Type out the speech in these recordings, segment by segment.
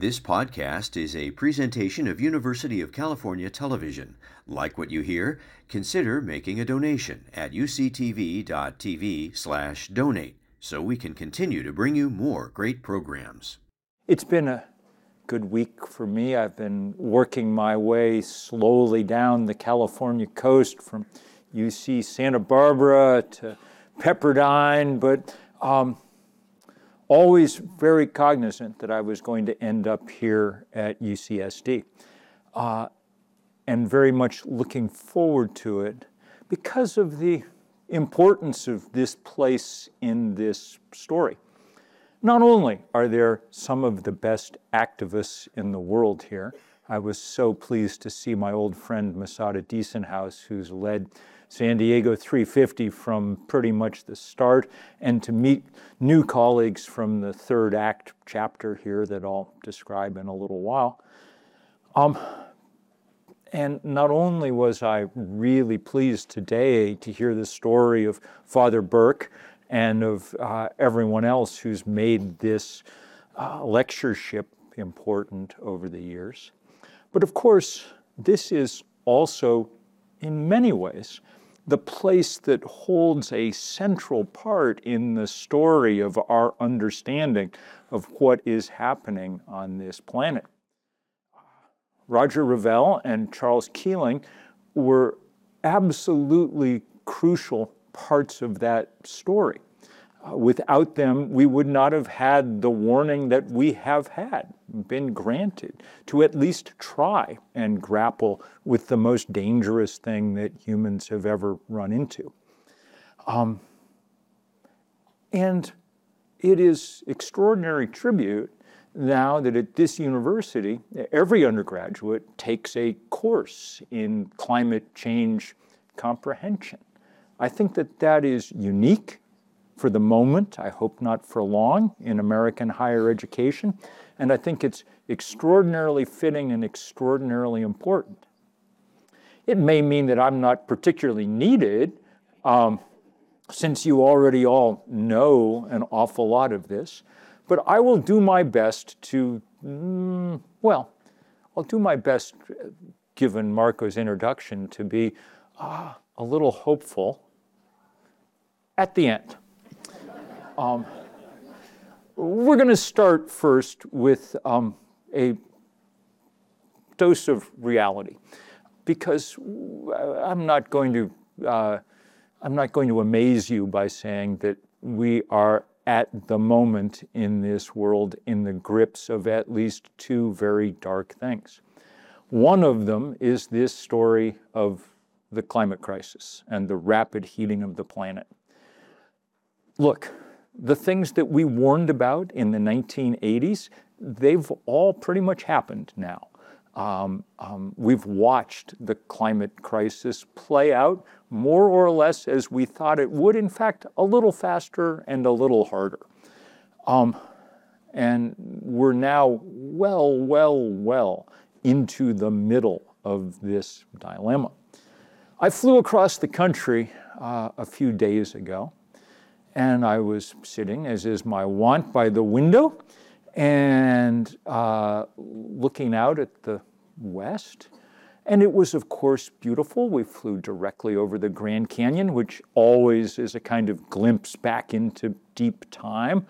This podcast is a presentation of University of California Television. Like what you hear? Consider making a donation at uctv.tv/donate so we can continue to bring you more great programs. It's been a good week for me. I've been working my way slowly down the California coast from UC Santa Barbara to Pepperdine, but always very cognizant that I was going to end up here at UCSD, and very much looking forward to it because of the importance of this place in this story. Not only are there some of the best activists in the world here, I was so pleased to see my old friend Masada Diesenhaus, who's led San Diego 350 from pretty much the start, and to meet new colleagues from the third act chapter here that I'll describe in a little while. And not only was I really pleased today to hear the story of Father Burke and of everyone else who's made this lectureship important over the years, but of course, this is also, in many ways, the place that holds a central part in the story of our understanding of what is happening on this planet. Roger Revelle and Charles Keeling were absolutely crucial parts of that story. Without them, we would not have had the warning that we have been granted to at least try and grapple with the most dangerous thing that humans have ever run into. And it is extraordinary tribute now that at this university, every undergraduate takes a course in climate change comprehension. I think that that is unique for the moment, I hope not for long, in American higher education. And I think it's extraordinarily fitting and extraordinarily important. It may mean that I'm not particularly needed, since you already all know an awful lot of this, but I will do my best to, I'll do my best, given Marco's introduction, to be a little hopeful at the end. We're going to start first with a dose of reality, because I'm not going to amaze you by saying that we are at the moment in this world in the grips of at least two very dark things. One of them is this story of the climate crisis and the rapid heating of the planet. Look, the things that we warned about in the 1980s, they've all pretty much happened now. We've watched the climate crisis play out more or less as we thought it would, in fact, a little faster and a little harder. And we're now well into the middle of this dilemma. I flew across the country a few days ago, and I was sitting, as is my wont, by the window and looking out at the west. And it was, of course, beautiful. We flew directly over the Grand Canyon, which always is a kind of glimpse back into deep time.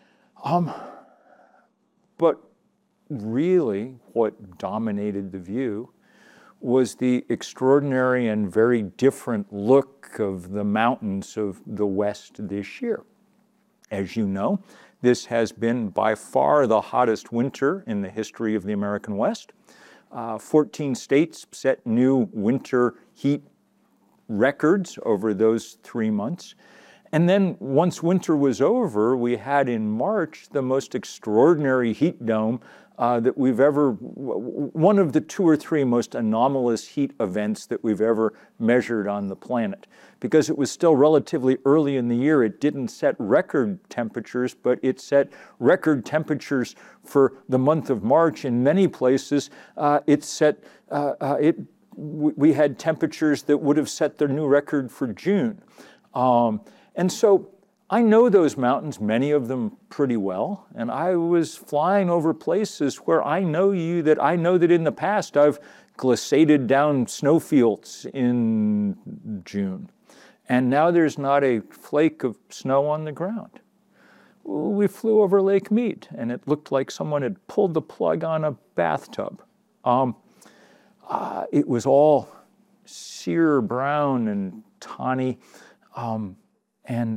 But really, what dominated the view was the extraordinary and very different look of the mountains of the West this year. As you know, this has been by far the hottest winter in the history of the American West. 14 states set new winter heat records over those 3 months. And then once winter was over, we had in March the most extraordinary heat dome that we've ever, one of the 2 or 3 most anomalous heat events that we've ever measured on the planet. Because it was still relatively early in the year, it didn't set record temperatures, but it set record temperatures for the month of March. In many places, we had temperatures that would have set their new record for June. And so I know those mountains, many of them pretty well, and I was flying over places where I know that in the past I've glaciated down snowfields in June, and now there's not a flake of snow on the ground. We flew over Lake Mead, and it looked like someone had pulled the plug on a bathtub. It was all sere brown and tawny, and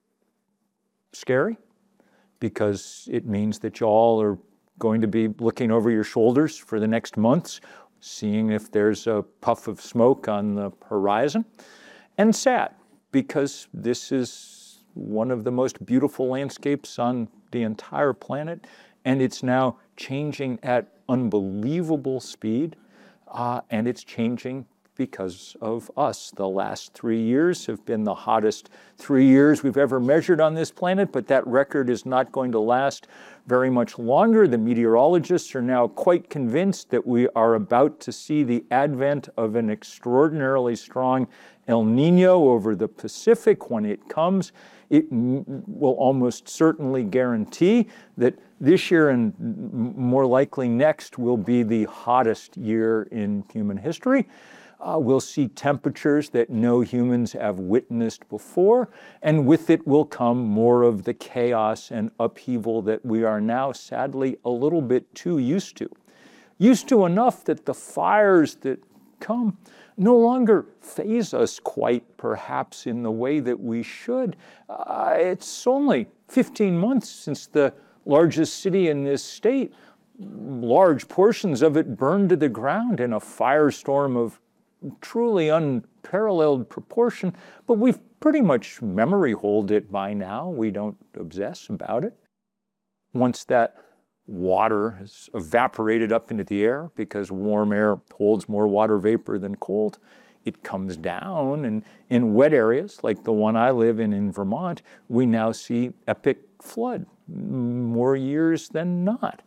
scary, because it means that y'all are going to be looking over your shoulders for the next months, seeing if there's a puff of smoke on the horizon. And sad, because this is one of the most beautiful landscapes on the entire planet, and it's now changing at unbelievable speed, and it's changing because of us. The last 3 years have been the hottest 3 years we've ever measured on this planet, but that record is not going to last very much longer. The meteorologists are now quite convinced that we are about to see the advent of an extraordinarily strong El Nino over the Pacific. When it comes, it will almost certainly guarantee that this year and more likely next will be the hottest year in human history. We'll see temperatures that no humans have witnessed before, and with it will come more of the chaos and upheaval that we are now sadly a little bit too used to. Used to enough that the fires that come no longer faze us quite, perhaps, in the way that we should. It's only 15 months since the largest city in this state, large portions of it burned to the ground in a firestorm of truly unparalleled proportion, but we've pretty much memory holed it by now. We don't obsess about it. Once that water has evaporated up into the air, because warm air holds more water vapor than cold, it comes down, and in wet areas like the one I live in Vermont, we now see epic flood, more years than not.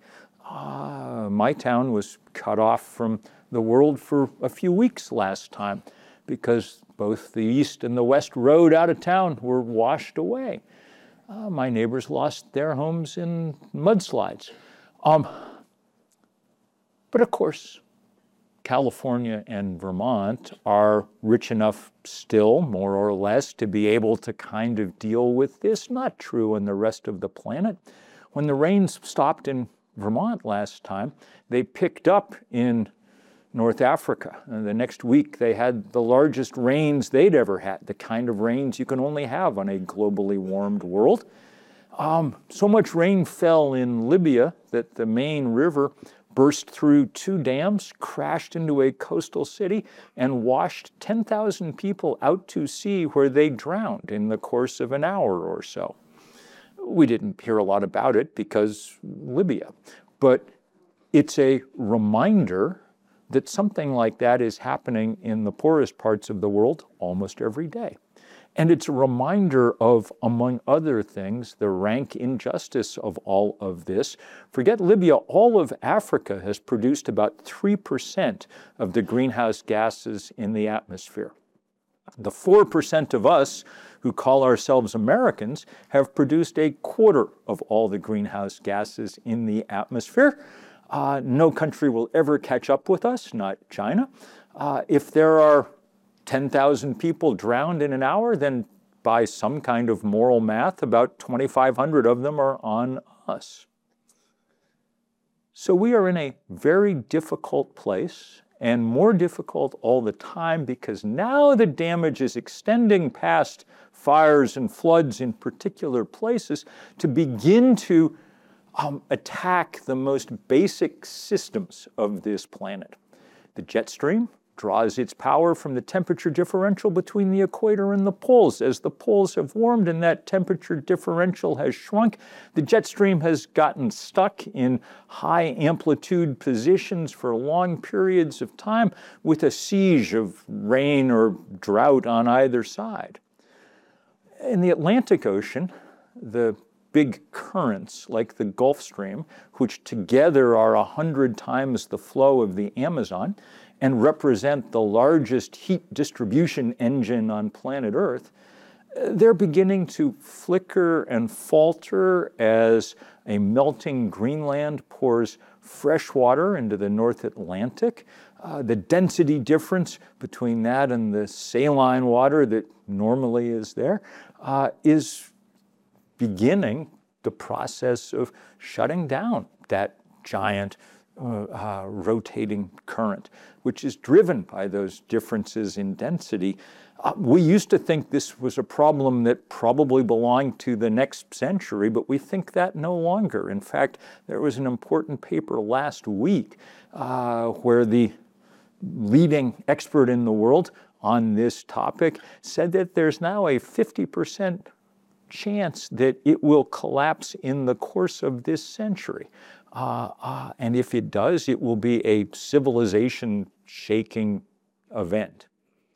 My town was cut off from the world for a few weeks last time because both the east and the west road out of town were washed away. My neighbors lost their homes in mudslides. But of course, California and Vermont are rich enough still, more or less, to be able to kind of deal with this. Not true in the rest of the planet. When the rains stopped in Vermont last time, they picked up in North Africa. And the next week, they had the largest rains they'd ever had, the kind of rains you can only have on a globally warmed world. So much rain fell in Libya that the main river burst through 2 dams, crashed into a coastal city, and washed 10,000 people out to sea, where they drowned in the course of an hour or so. We didn't hear a lot about it because Libya, but it's a reminder that something like that is happening in the poorest parts of the world almost every day. And it's a reminder of, among other things, the rank injustice of all of this. Forget Libya, all of Africa has produced about 3% of the greenhouse gases in the atmosphere. The 4% of us who call ourselves Americans have produced a quarter of all the greenhouse gases in the atmosphere. No country will ever catch up with us, not China. If there are 10,000 people drowned in an hour, then by some kind of moral math, about 2,500 of them are on us. So we are in a very difficult place, and more difficult all the time, because now the damage is extending past fires and floods in particular places to begin to attack the most basic systems of this planet. The jet stream draws its power from the temperature differential between the equator and the poles. As the poles have warmed and that temperature differential has shrunk, the jet stream has gotten stuck in high amplitude positions for long periods of time with a siege of rain or drought on either side. In the Atlantic Ocean, the big currents like the Gulf Stream, which together are 100 times the flow of the Amazon and represent the largest heat distribution engine on planet Earth, they're beginning to flicker and falter as a melting Greenland pours fresh water into the North Atlantic. The density difference between that and the saline water that normally is there is beginning the process of shutting down that giant rotating current, which is driven by those differences in density. We used to think this was a problem that probably belonged to the next century, but we think that no longer. In fact, there was an important paper last week where the leading expert in the world on this topic said that there's now a 50% chance that it will collapse in the course of this century. And if it does, it will be a civilization-shaking event.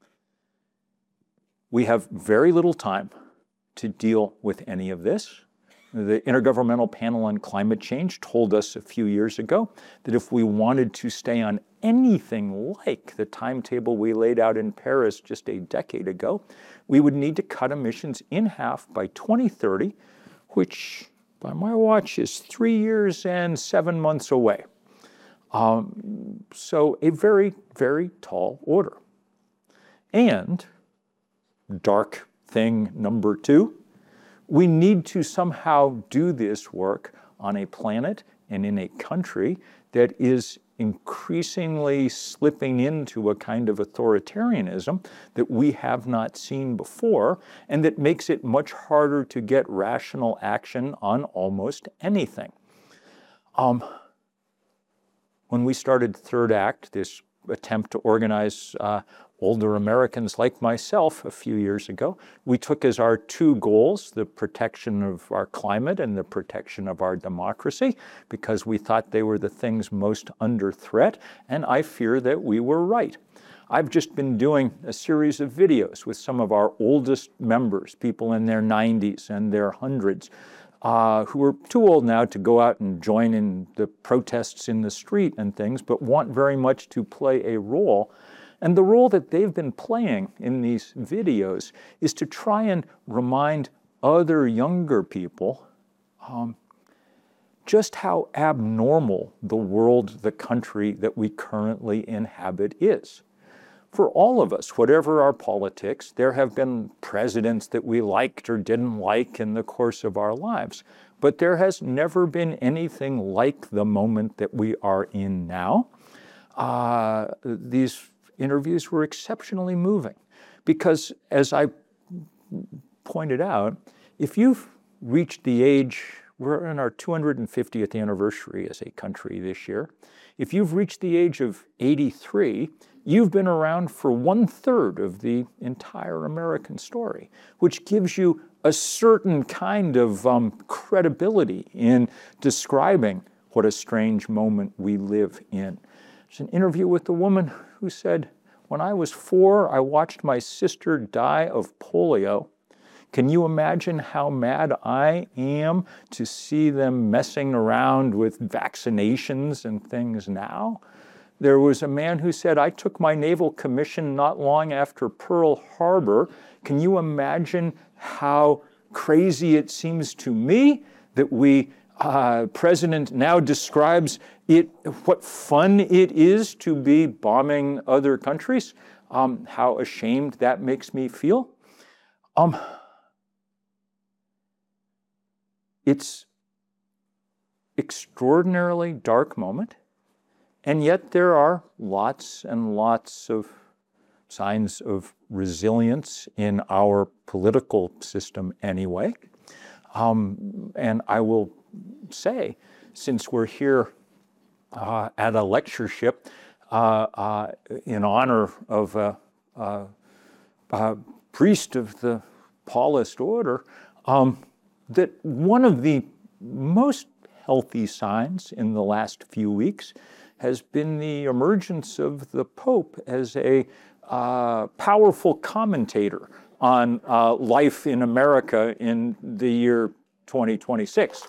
We have very little time to deal with any of this. The Intergovernmental Panel on Climate Change told us a few years ago that if we wanted to stay on anything like the timetable we laid out in Paris just a decade ago, we would need to cut emissions in half by 2030, which by my watch is 3 years and 7 months away. So a very, very tall order. And dark thing number 2, we need to somehow do this work on a planet and in a country that is increasingly slipping into a kind of authoritarianism that we have not seen before, and that makes it much harder to get rational action on almost anything. When we started Third Act, this attempt to organize older Americans like myself a few years ago, we took as our 2 goals the protection of our climate and the protection of our democracy, because we thought they were the things most under threat, and I fear that we were right. I've just been doing a series of videos with some of our oldest members, people in their 90s and their 100s, who are too old now to go out and join in the protests in the street and things, but want very much to play a role. And the role that they've been playing in these videos is to try and remind other younger people just how abnormal the world, the country that we currently inhabit is. For all of us, whatever our politics, there have been presidents that we liked or didn't like in the course of our lives, but there has never been anything like the moment that we are in now. These interviews were exceptionally moving because, as I pointed out, if you've reached the age, we're in our 250th anniversary as a country this year, if you've reached the age of 83, you've been around for 1/3 of the entire American story, which gives you a certain kind of credibility in describing what a strange moment we live in. There's an interview with a woman who said, "When I was 4, I watched my sister die of polio. Can you imagine how mad I am to see them messing around with vaccinations and things now?" There was a man who said, "I took my naval commission not long after Pearl Harbor. Can you imagine how crazy it seems to me that President now describes it, what fun it is to be bombing other countries, how ashamed that makes me feel." It's extraordinarily dark moment, and yet there are lots and lots of signs of resilience in our political system anyway. And I will say, since we're here at a lectureship in honor of a priest of the Paulist order, that one of the most healthy signs in the last few weeks has been the emergence of the Pope as a powerful commentator on life in America in the year 2026.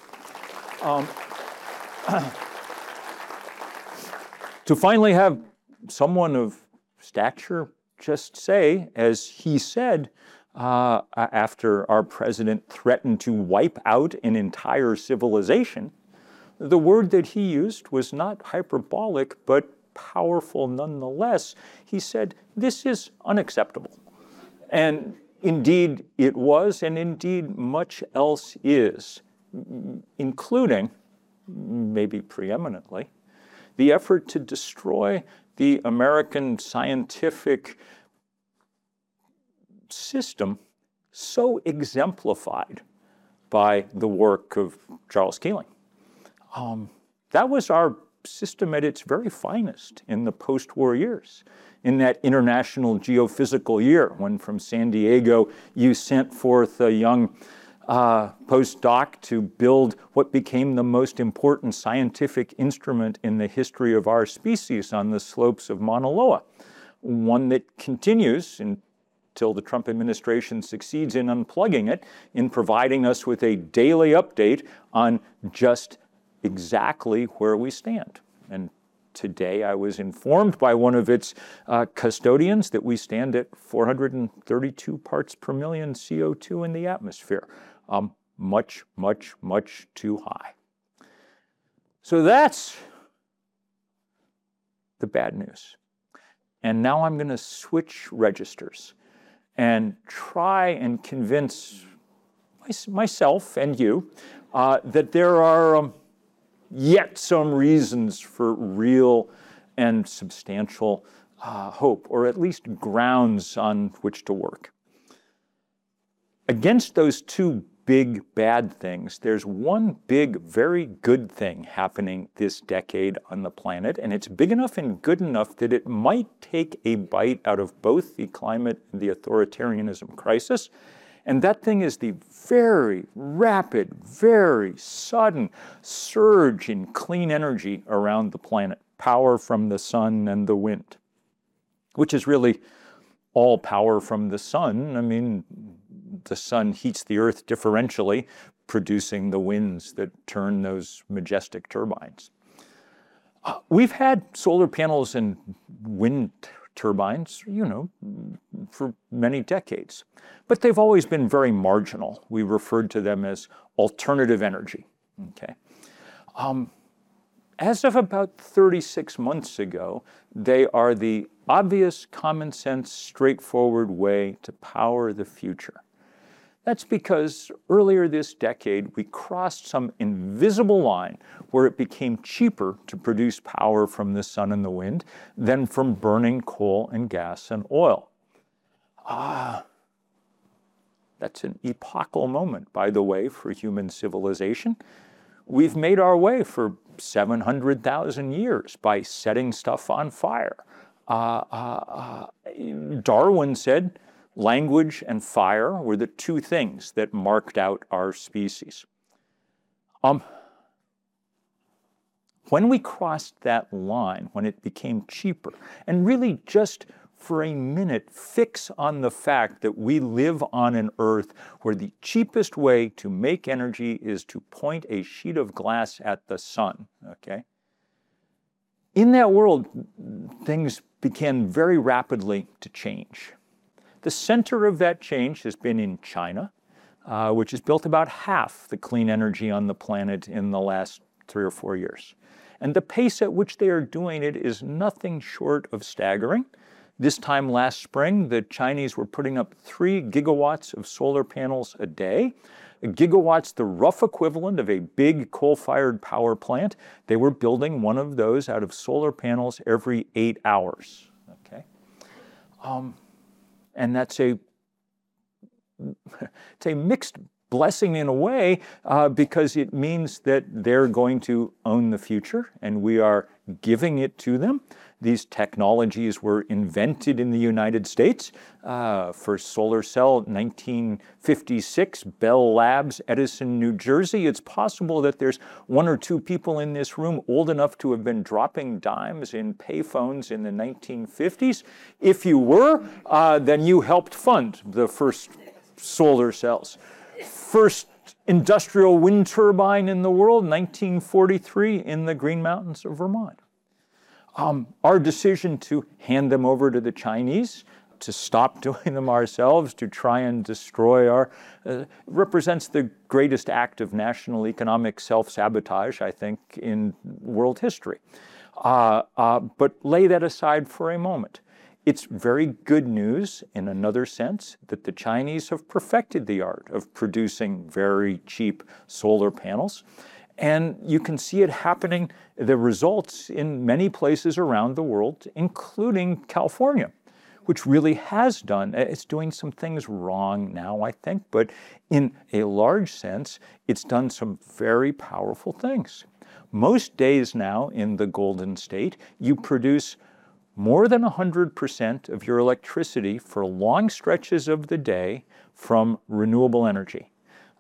To finally have someone of stature just say, as he said, after our president threatened to wipe out an entire civilization, the word that he used was not hyperbolic, but powerful nonetheless. He said, "This is unacceptable." And indeed it was, and indeed much else is, including, maybe preeminently, the effort to destroy the American scientific system so exemplified by the work of Charles Keeling. That was our system at its very finest in the post-war years, in that international geophysical year, when from San Diego you sent forth a young postdoc to build what became the most important scientific instrument in the history of our species on the slopes of Mauna Loa, one that continues until the Trump administration succeeds in unplugging it, in providing us with a daily update on just exactly where we stand. And today I was informed by one of its custodians that we stand at 432 parts per million CO2 in the atmosphere. Much, much, much too high. So that's the bad news. And now I'm going to switch registers and try and convince myself and you that there are yet some reasons for real and substantial hope, or at least grounds on which to work. Against those two big bad things, there's one big, very good thing happening this decade on the planet, and it's big enough and good enough that it might take a bite out of both the climate and the authoritarianism crisis. And that thing is the very rapid, very sudden surge in clean energy around the planet, power from the sun and the wind, which is really all power from the sun. I mean, the sun heats the earth differentially, producing the winds that turn those majestic turbines. We've had solar panels and wind turbines, for many decades, but they've always been very marginal. We referred to them as alternative energy. Okay. As of about 36 months ago, they are the obvious, common sense, straightforward way to power the future. That's because earlier this decade, we crossed some invisible line where it became cheaper to produce power from the sun and the wind than from burning coal and gas and oil. That's an epochal moment, by the way, for human civilization. We've made our way for 700,000 years by setting stuff on fire. Darwin said, language and fire were the two things that marked out our species. When we crossed that line, when it became cheaper, and really just for a minute fix on the fact that we live on an Earth where the cheapest way to make energy is to point a sheet of glass at the sun, okay? In that world, things began very rapidly to change. The center of that change has been in China, which has built about half the clean energy on the planet in the last 3 or 4 years. And the pace at which they are doing it is nothing short of staggering. This time last spring, the Chinese were putting up 3 gigawatts of solar panels a day. A gigawatt's the rough equivalent of a big coal-fired power plant. They were building one of those out of solar panels every 8 hours. Okay, and that's it's a mixed blessing in a way because it means that they're going to own the future, and we are giving it to them. These technologies were invented in the United States. First solar cell, 1956, Bell Labs, Edison, New Jersey. It's possible that there's 1 or 2 people in this room old enough to have been dropping dimes in payphones in the 1950s. If you were, then you helped fund the first solar cells. First industrial wind turbine in the world, 1943, in the Green Mountains of Vermont. Our decision to hand them over to the Chinese to stop doing them ourselves, to try and destroy our, represents the greatest act of national economic self-sabotage, I think, in world history. But lay that aside for a moment. It's very good news in another sense that the Chinese have perfected the art of producing very cheap solar panels. And you can see it happening, the results in many places around the world, including California, which really has done, it's doing some things wrong now, I think, but in a large sense, it's done some very powerful things. Most days now in the Golden State, you produce more than 100% of your electricity for long stretches of the day from renewable energy.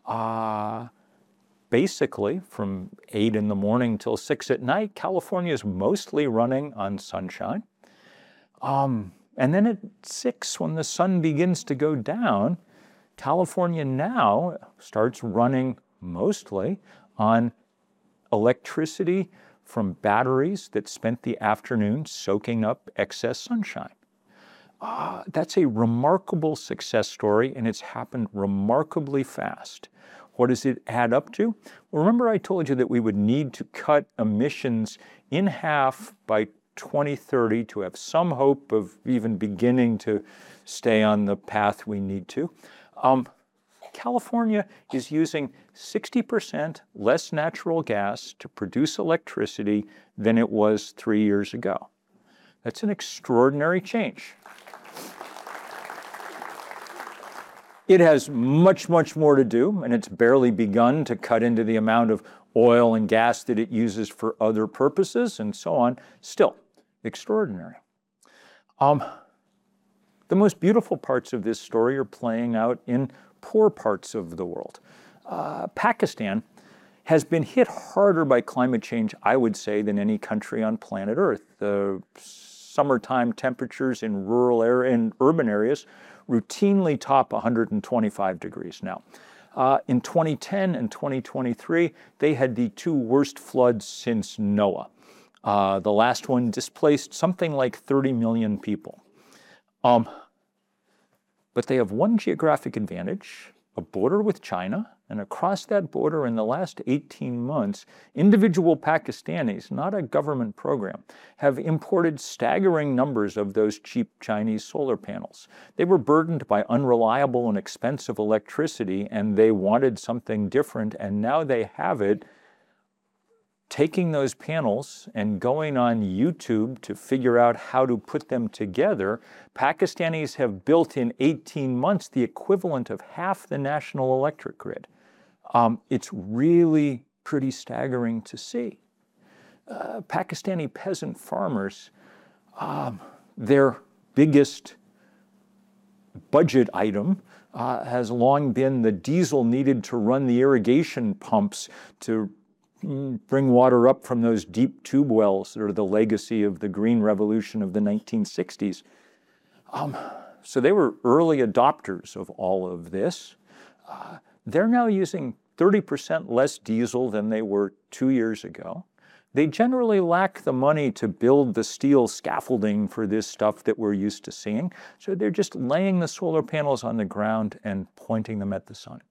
Basically, from 8 in the morning till 6 at night, California is mostly running on sunshine. And then at 6, when the sun begins to go down, California now starts running mostly on electricity from batteries that spent the afternoon soaking up excess sunshine. That's a remarkable success story, and it's happened remarkably fast. What does it add up to? Well, remember I told you that we would need to cut emissions in half by 2030 to have some hope of even beginning to stay on the path we need to. California is using 60% less natural gas to produce electricity than it was 3 years ago. That's an extraordinary change. It has much, much more to do, and it's barely begun to cut into the amount of oil and gas that it uses for other purposes and so on. Still, extraordinary. The most beautiful parts of this story are playing out in poor parts of the world. Pakistan has been hit harder by climate change, I would say, than any country on planet Earth. The summertime temperatures in rural and urban areas routinely top 125 degrees now. In 2010 and 2023, they had the 2 worst floods since Noah. The last one displaced something like 30 million people. But they have one geographic advantage, a border with China, and across that border in the last 18 months, individual Pakistanis, not a government program, have imported staggering numbers of those cheap Chinese solar panels. They were burdened by unreliable and expensive electricity, and they wanted something different, and now they have it. Taking those panels and going on YouTube to figure out how to put them together, Pakistanis have built in 18 months the equivalent of half the national electric grid. It's really pretty staggering to see. Pakistani peasant farmers, their biggest budget item has long been the diesel needed to run the irrigation pumps to bring water up from those deep tube wells that are the legacy of the Green Revolution of the 1960s. So they were early adopters of all of this. They're now using 30% less diesel than they were 2 years ago. They generally lack the money to build the steel scaffolding for this stuff that we're used to seeing. So they're just laying the solar panels on the ground and pointing them at the sun.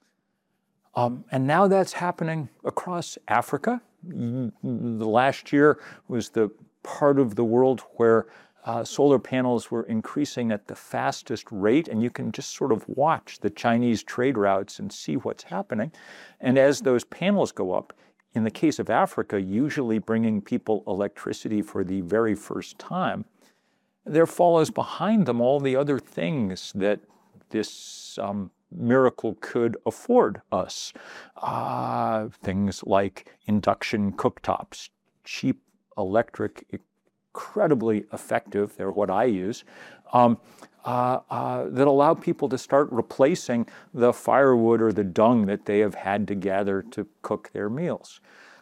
And now that's happening across Africa. The last year was the part of the world where solar panels were increasing at the fastest rate, and you can just sort of watch the Chinese trade routes and see what's happening. And as those panels go up, in the case of Africa, usually bringing people electricity for the very first time, there follows behind them all the other things that this miracle could afford us. Things like induction cooktops, cheap electric, incredibly effective, they're what I use, that allow people to start replacing the firewood or the dung that they have had to gather to cook their meals.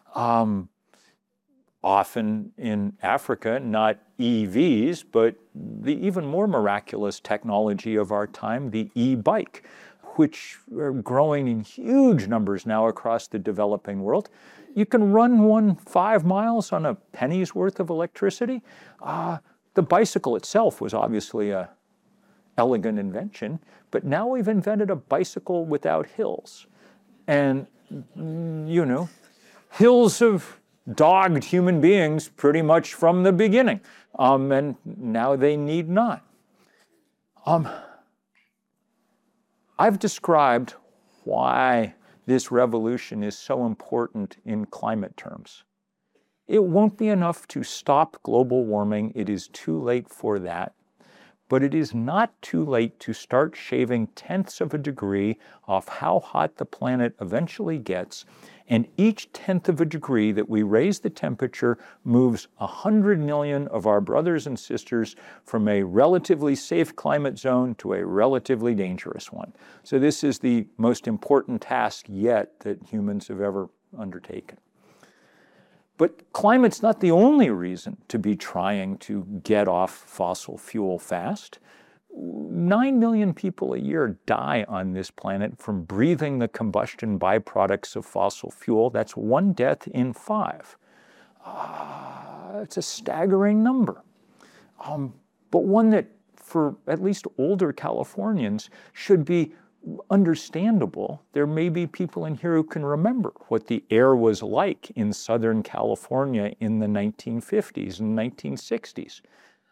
Often in Africa, not EVs, but the even more miraculous technology of our time, the e-bike, which are growing in huge numbers now across the developing world. You can run one 5 miles on a penny's worth of electricity. The bicycle itself was obviously a elegant invention, but now we've invented a bicycle without hills. And, you know, hills have dogged human beings pretty much from the beginning, and now they need not. I've described why this revolution is so important in climate terms. It won't be enough to stop global warming. It is too late for that. But it is not too late to start shaving tenths of a degree off how hot the planet eventually gets, and each tenth of a degree that we raise the temperature moves 100 million of our brothers and sisters from a relatively safe climate zone to a relatively dangerous one. So this is the most important task yet that humans have ever undertaken. But climate's not the only reason to be trying to get off fossil fuel fast. 9 million people a year die on this planet from breathing the combustion byproducts of fossil fuel. That's 1 death in 5. It's a staggering number. But one that, for at least older Californians, should be understandable. There may be people in here who can remember what the air was like in Southern California in the 1950s and 1960s.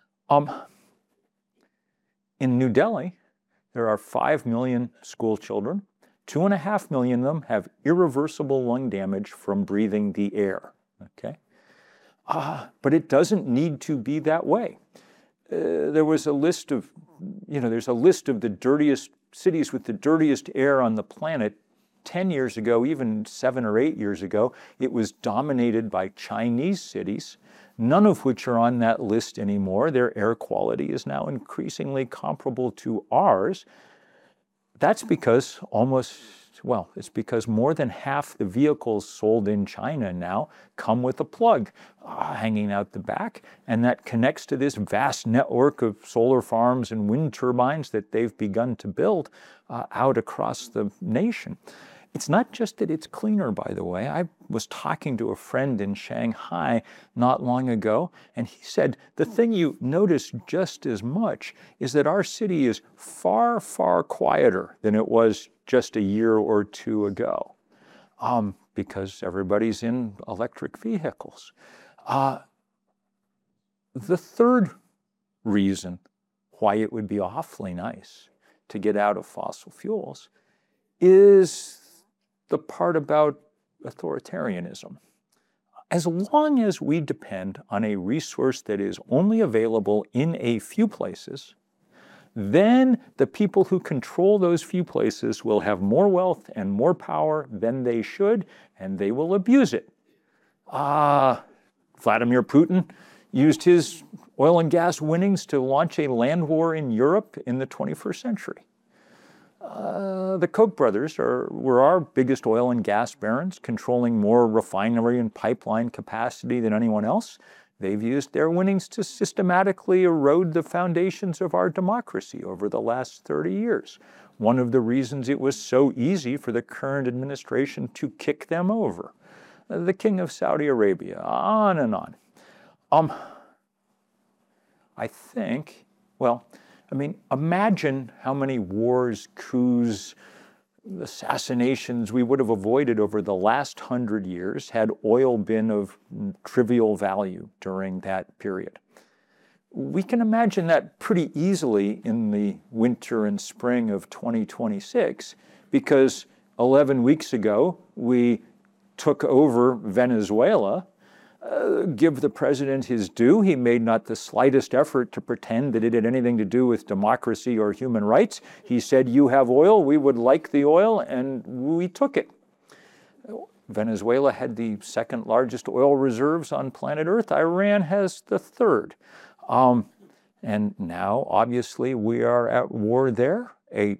In New Delhi, there are 5 million school children. 2.5 million of them have irreversible lung damage from breathing the air. Okay? But it doesn't need to be that way. There was a list of, there's a list of the dirtiest cities with the dirtiest air on the planet. 10 years ago, even 7 or 8 years ago, it was dominated by Chinese cities, none of which are on that list anymore. Their air quality is now increasingly comparable to ours. That's because it's because more than half the vehicles sold in China now come with a plug hanging out the back, and that connects to this vast network of solar farms and wind turbines that they've begun to build out across the nation. It's not just that it's cleaner, by the way. I was talking to a friend in Shanghai not long ago, and he said the thing you notice just as much is that our city is far, far quieter than it was just a year or two ago, because everybody's in electric vehicles. The third reason why it would be awfully nice to get out of fossil fuels is the part about authoritarianism. As long as we depend on a resource that is only available in a few places, then the people who control those few places will have more wealth and more power than they should, and they will abuse it. Vladimir Putin used his oil and gas winnings to launch a land war in Europe in the 21st century. The Koch brothers were our biggest oil and gas barons, controlling more refinery and pipeline capacity than anyone else. They've used their winnings to systematically erode the foundations of our democracy over the last 30 years. One of the reasons it was so easy for the current administration to kick them over. The King of Saudi Arabia, on and on. Imagine how many wars, coups, assassinations we would have avoided over the last 100 years had oil been of trivial value during that period. We can imagine that pretty easily in the winter and spring of 2026, because 11 weeks ago we took over Venezuela. Give the president his due. He made not the slightest effort to pretend that it had anything to do with democracy or human rights. He said, you have oil, we would like the oil, and we took it. Venezuela had the second largest oil reserves on planet Earth. Iran has the third. And now, obviously, we are at war there, a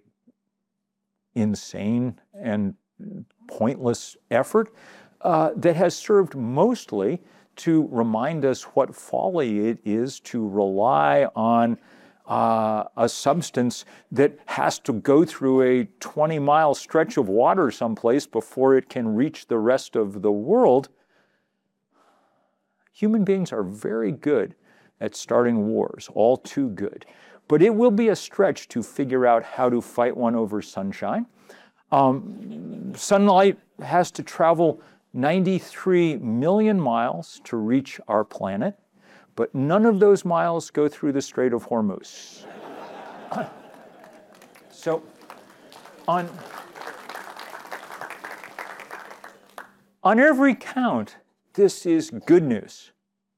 insane and pointless effort that has served mostly to remind us what folly it is to rely on a substance that has to go through a 20-mile stretch of water someplace before it can reach the rest of the world. Human beings are very good at starting wars, all too good. but it will be a stretch to figure out how to fight one over sunshine. Sunlight has to travel 93 million miles to reach our planet, but none of those miles go through the Strait of Hormuz. So on every count, this is good news,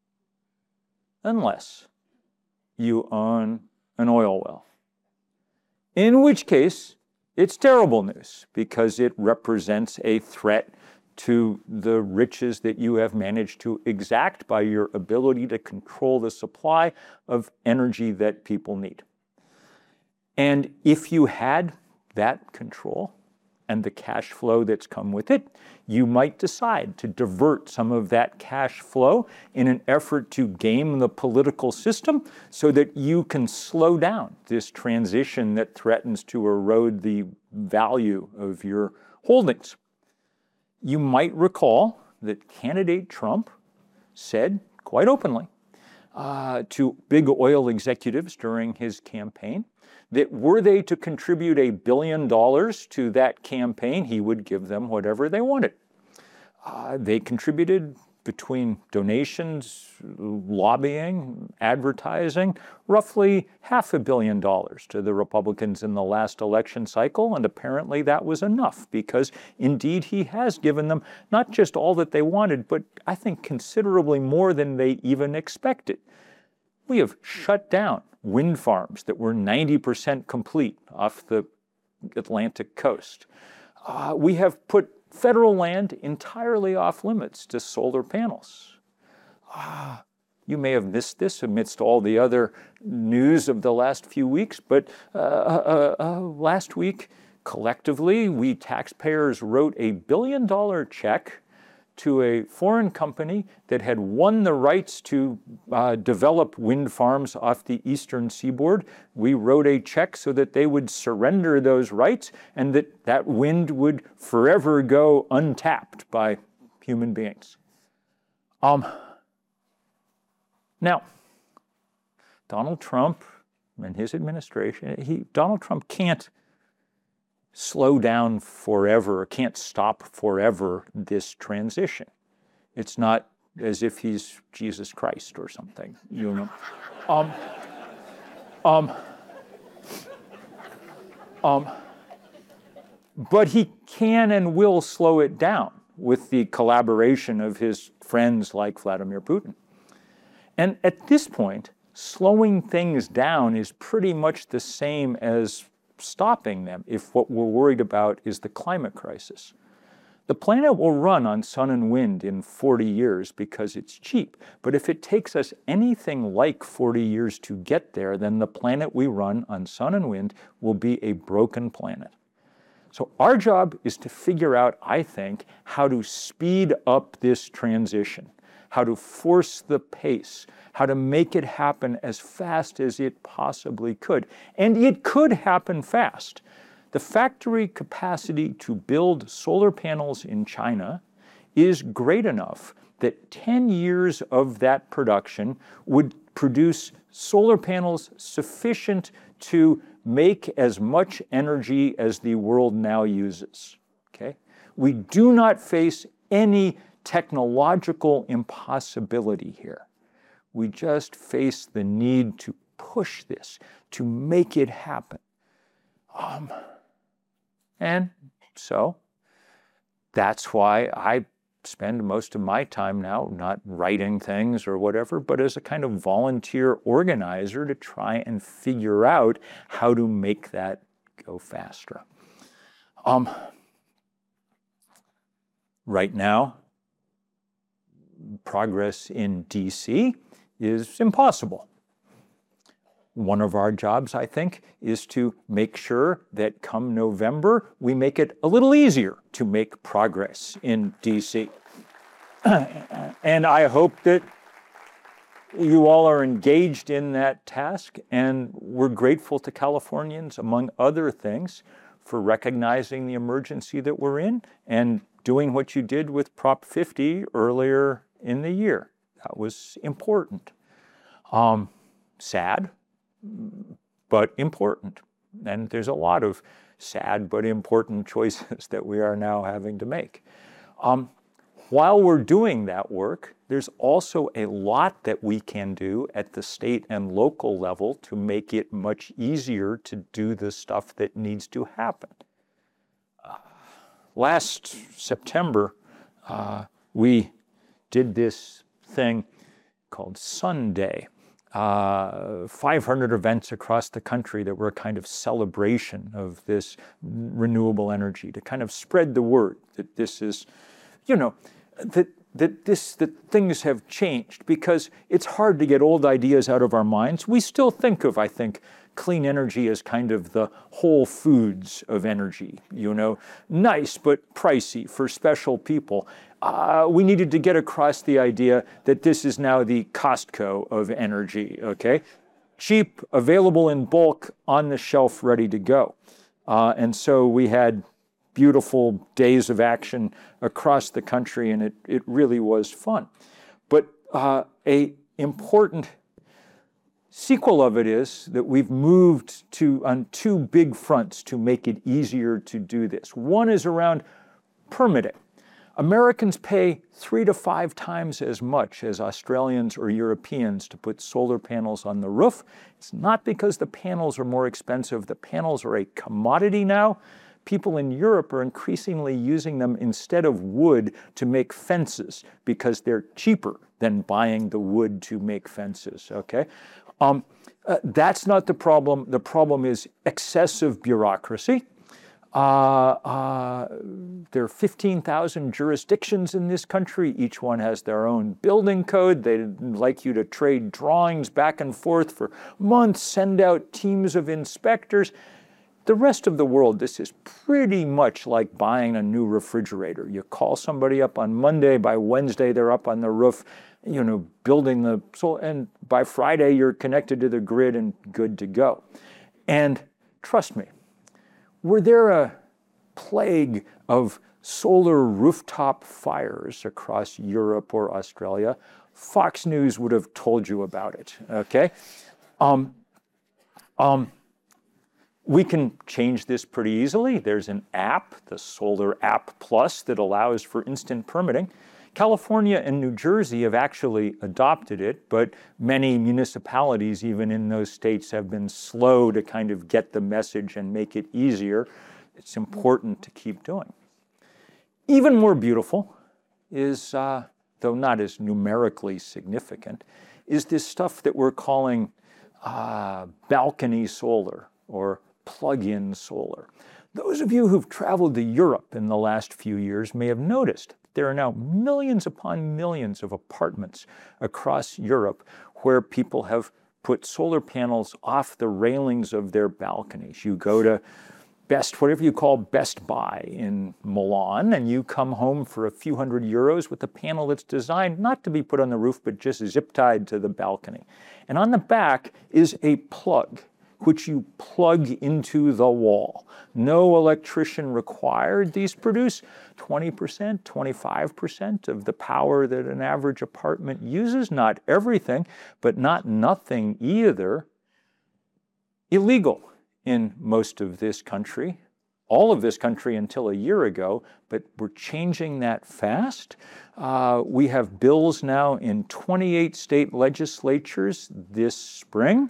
unless you own an oil well, in which case it's terrible news because it represents a threat to the riches that you have managed to exact by your ability to control the supply of energy that people need. And if you had that control and the cash flow that's come with it, you might decide to divert some of that cash flow in an effort to game the political system so that you can slow down this transition that threatens to erode the value of your holdings. You might recall that candidate Trump said quite openly to big oil executives during his campaign that were they to contribute $1 billion to that campaign, he would give them whatever they wanted. They contributed between donations, lobbying, advertising, roughly $500 million to the Republicans in the last election cycle, and apparently that was enough because indeed he has given them not just all that they wanted, but I think considerably more than they even expected. We have shut down wind farms that were 90% complete off the Atlantic coast. We have put federal land entirely off limits to solar panels. You may have missed this amidst all the other news of the last few weeks, but last week, collectively, we taxpayers wrote $1 billion check to a foreign company that had won the rights to develop wind farms off the eastern seaboard. We wrote a check so that they would surrender those rights and that wind would forever go untapped by human beings. Now, Donald Trump and his administration, Donald Trump can't slow down forever, can't stop forever this transition. It's not as if he's Jesus Christ or something, you know. But he can and will slow it down with the collaboration of his friends like Vladimir Putin. And at this point, slowing things down is pretty much the same as stopping them if what we're worried about is the climate crisis. The planet will run on sun and wind in 40 years because it's cheap. But if it takes us anything like 40 years to get there, then the planet we run on sun and wind will be a broken planet. So our job is to figure out, I think, how to speed up this transition, how to force the pace, how to make it happen as fast as it possibly could. And it could happen fast. The factory capacity to build solar panels in China is great enough that 10 years of that production would produce solar panels sufficient to make as much energy as the world now uses. Okay? We do not face any technological impossibility here. We just face the need to push this, to make it happen. And so that's why I spend most of my time now not writing things or whatever, but as a kind of volunteer organizer to try and figure out how to make that go faster. Right now, progress in DC is impossible. One of our jobs, I think, is to make sure that come November, we make it a little easier to make progress in DC. And I hope that you all are engaged in that task, and we're grateful to Californians, among other things, for recognizing the emergency that we're in and doing what you did with Prop 50 earlier in the year. That was important. Sad, but important. And there's a lot of sad but important choices that we are now having to make. While we're doing that work, there's also a lot that we can do at the state and local level to make it much easier to do the stuff that needs to happen. Last September, we did this thing called Sunday. 500 events across the country that were a kind of celebration of this renewable energy to kind of spread the word that this is, that things have changed, because it's hard to get old ideas out of our minds. We still think of, I think, clean energy as kind of the Whole Foods of energy, nice but pricey for special people. We needed to get across the idea that this is now the Costco of energy, okay? Cheap, available in bulk, on the shelf, ready to go. And so we had beautiful days of action across the country, and it really was fun. But a important sequel of it is that we've moved on two big fronts to make it easier to do this. One is around permitting. Americans pay 3 to 5 times as much as Australians or Europeans to put solar panels on the roof. It's not because the panels are more expensive. The panels are a commodity now. People in Europe are increasingly using them instead of wood to make fences because they're cheaper than buying the wood to make fences, okay? That's not the problem. The problem is excessive bureaucracy. There are 15,000 jurisdictions in this country. Each one has their own building code. They'd like you to trade drawings back and forth for months, send out teams of inspectors. The rest of the world, this is pretty much like buying a new refrigerator. You call somebody up on Monday, by Wednesday they're up on the roof, building the solar, and by Friday you're connected to the grid and good to go. And trust me, were there a plague of solar rooftop fires across Europe or Australia, Fox News would have told you about it, okay? We can change this pretty easily. There's an app, the Solar App Plus, that allows for instant permitting. California and New Jersey have actually adopted it, but many municipalities, even in those states, have been slow to kind of get the message and make it easier. It's important to keep doing. Even more beautiful is, though not as numerically significant, is this stuff that we're calling balcony solar or plug-in solar. Those of you who've traveled to Europe in the last few years may have noticed there are now millions upon millions of apartments across Europe where people have put solar panels off the railings of their balconies. You go to whatever you call Best Buy in Milan, and you come home for a few €100 with a panel that's designed not to be put on the roof, but just zip-tied to the balcony. And on the back is a plug, which you plug into the wall. No electrician required. These produce 20%, 25% of the power that an average apartment uses. Not everything, but not nothing either. Illegal in most of this country, all of this country until a year ago, but we're changing that fast. We have bills now in 28 state legislatures this spring.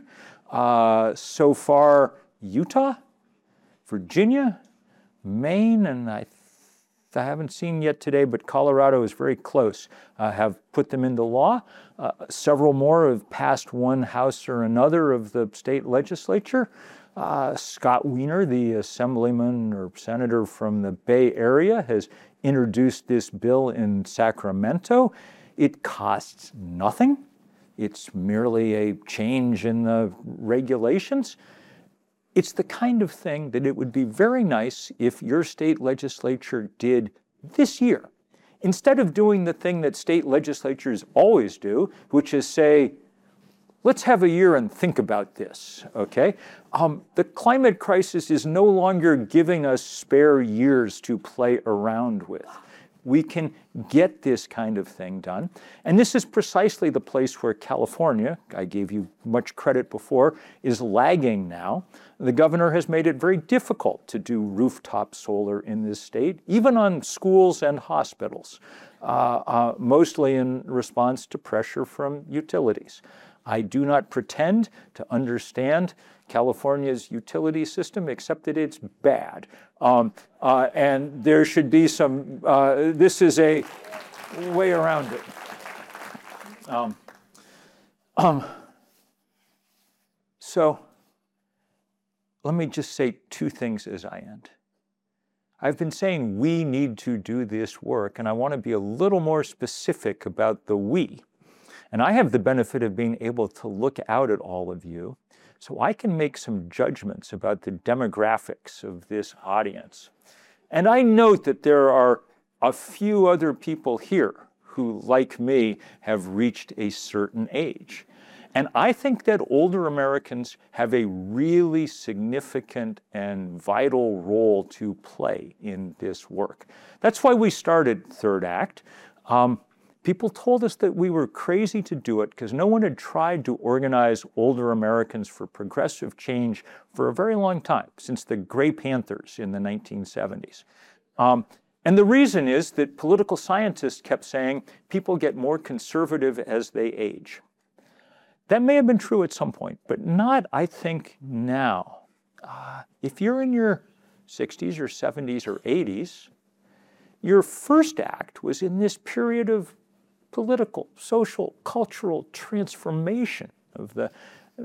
So far, Utah, Virginia, Maine, and I haven't seen yet today, but Colorado is very close, have put them into law. Several more have passed one house or another of the state legislature. Scott Wiener, the assemblyman or senator from the Bay Area, has introduced this bill in Sacramento. It costs nothing. It's merely a change in the regulations. It's the kind of thing that it would be very nice if your state legislature did this year. Instead of doing the thing that state legislatures always do, which is say, let's have a year and think about this, okay? The climate crisis is no longer giving us spare years to play around with. we can get this kind of thing done. And this is precisely the place where California, I gave you much credit before, is lagging now. The governor has made it very difficult to do rooftop solar in this state, even on schools and hospitals, mostly in response to pressure from utilities. I do not pretend to understand California's utility system, except that it's bad. And there should be some, this is a way around it. So let me just say two things as I end. I've been saying we need to do this work, and I want to be a little more specific about the we. And I have the benefit of being able to look out at all of you, so I can make some judgments about the demographics of this audience. And I note that there are a few other people here who, like me, have reached a certain age. And I think that older Americans have a really significant and vital role to play in this work. That's why we started Third Act. People told us that we were crazy to do it because no one had tried to organize older Americans for progressive change for a very long time, since the Gray Panthers in the 1970s. And the reason is that political scientists kept saying people get more conservative as they age. That may have been true at some point, but not, I think, now. If you're in your 60s or 70s or 80s, your first act was in this period of political, social, cultural transformation of the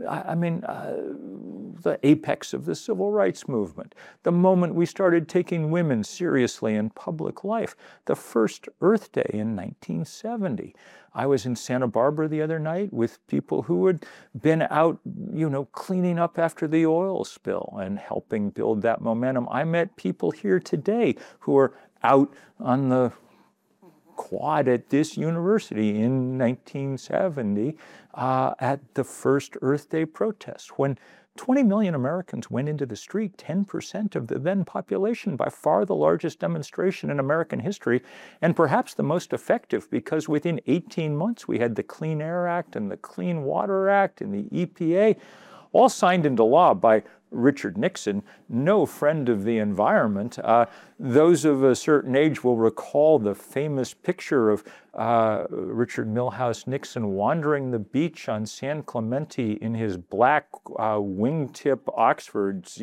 apex of the civil rights movement, the moment we started taking women seriously in public life, the first Earth Day in 1970. I was in Santa Barbara the other night with people who had been out, cleaning up after the oil spill and helping build that momentum. I met people here today who are out on the quad at this university in 1970 at the first Earth Day protests. When 20 million Americans went into the street, 10% of the then population, by far the largest demonstration in American history, and perhaps the most effective, because within 18 months we had the Clean Air Act and the Clean Water Act and the EPA, all signed into law by Richard Nixon, no friend of the environment. Those of a certain age will recall the famous picture of Richard Milhous Nixon wandering the beach on San Clemente in his black wingtip Oxfords,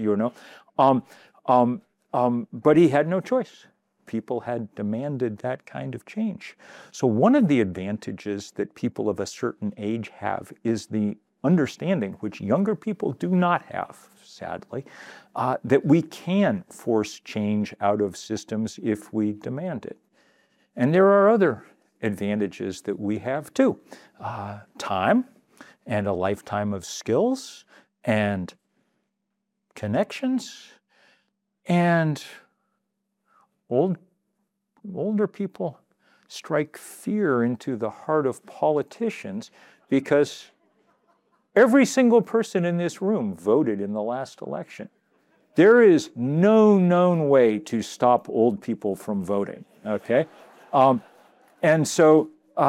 but he had no choice. People had demanded that kind of change. So one of the advantages that people of a certain age have is the understanding, which younger people do not have, sadly, that we can force change out of systems if we demand it. And there are other advantages that we have too. Time and a lifetime of skills and connections, and older people strike fear into the heart of politicians because every single person in this room voted in the last election. There is no known way to stop old people from voting, okay? And so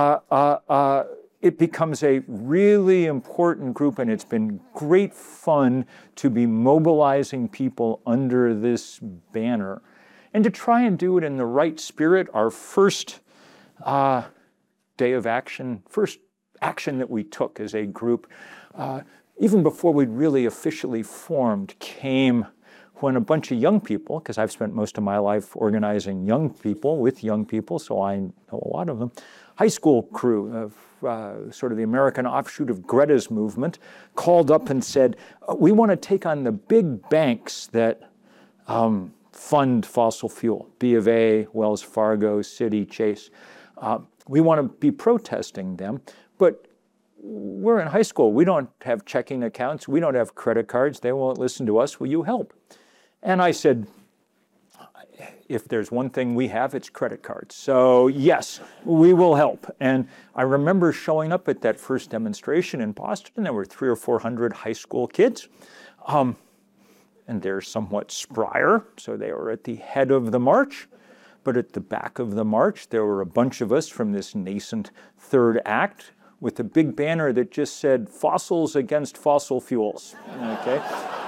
it becomes a really important group, and it's been great fun to be mobilizing people under this banner and to try and do it in the right spirit. Our first day of action, first action that we took as a group, even before we'd really officially formed, came when a bunch of young people, because I've spent most of my life organizing young people with young people, so I know a lot of them, high school crew of sort of the American offshoot of Greta's movement, called up and said, we want to take on the big banks that fund fossil fuel, B of A, Wells Fargo, Citi, Chase. We want to be protesting them, but we're in high school. We don't have checking accounts. We don't have credit cards. They won't listen to us. Will you help? And I said, if there's one thing we have, it's credit cards. So yes, we will help. And I remember showing up at that first demonstration in Boston. There were 300 or 400 high school kids. And they're somewhat sprier, so they were at the head of the march. But at the back of the march, there were a bunch of us from this nascent third act with a big banner that just said, "Fossils against fossil fuels." Okay?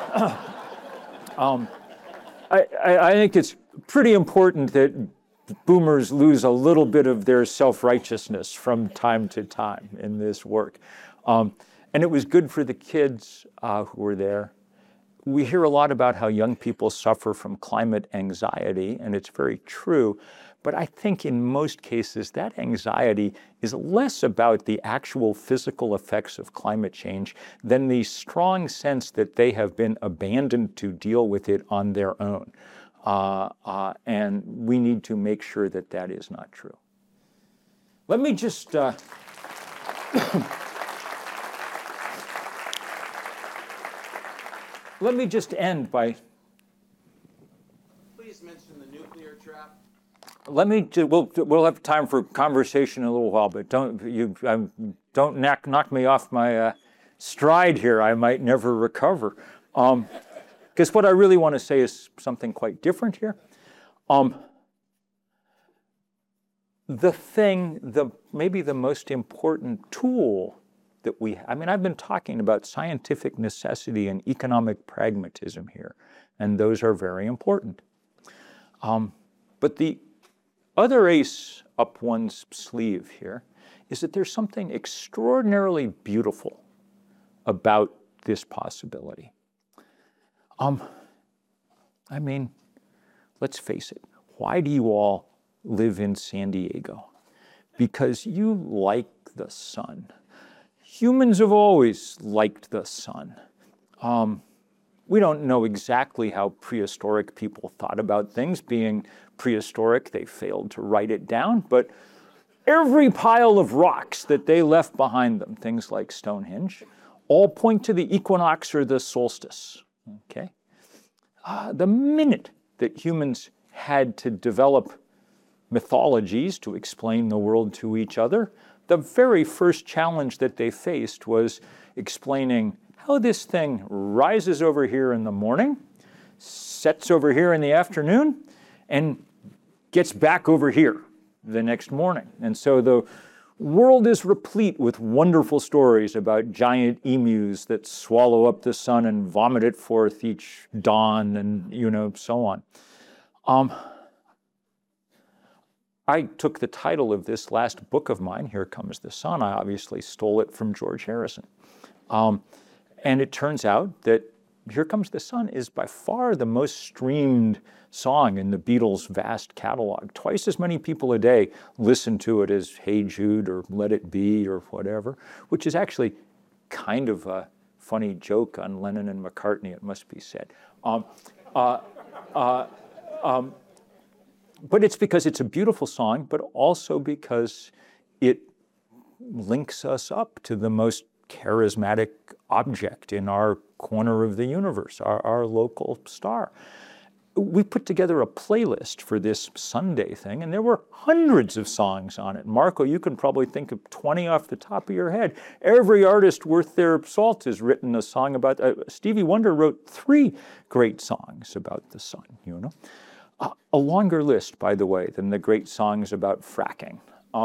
I think it's pretty important that boomers lose a little bit of their self-righteousness from time to time in this work. And it was good for the kids who were there. We hear a lot about how young people suffer from climate anxiety, and it's very true. But I think in most cases, that anxiety is less about the actual physical effects of climate change than the strong sense that they have been abandoned to deal with it on their own. And we need to make sure that that is not true. Let me just let me just end by. Please mention the nuclear trap. We'll have time for conversation in a little while, but don't knock me off my stride here. I might never recover. Because what I really want to say is something quite different here. Maybe the most important tool that I've been talking about scientific necessity and economic pragmatism here, and those are very important. But the other ace up one's sleeve here is that there's something extraordinarily beautiful about this possibility. Let's face it, why do you all live in San Diego? Because you like the sun. Humans have always liked the sun. We don't know exactly how prehistoric people thought about things. Being prehistoric, they failed to write it down, but every pile of rocks that they left behind them, things like Stonehenge, all point to the equinox or the solstice. Okay? The minute that humans had to develop mythologies to explain the world to each other, the very first challenge that they faced was explaining how this thing rises over here in the morning, sets over here in the afternoon, and gets back over here the next morning. And so the world is replete with wonderful stories about giant emus that swallow up the sun and vomit it forth each dawn and, so on. I took the title of this last book of mine, Here Comes the Sun. I obviously stole it from George Harrison. And it turns out that Here Comes the Sun is by far the most streamed song in the Beatles' vast catalog. Twice as many people a day listen to it as Hey Jude or Let It Be or whatever, which is actually kind of a funny joke on Lennon and McCartney, it must be said. But it's because it's a beautiful song, but also because it links us up to the most charismatic object in our corner of the universe, our local star. We put together a playlist for this Sunday thing, and there were hundreds of songs on it. Marco, you can probably think of 20 off the top of your head. Every artist worth their salt has written a song about, Stevie Wonder wrote 3 great songs about the sun, A longer list, by the way, than the great songs about fracking.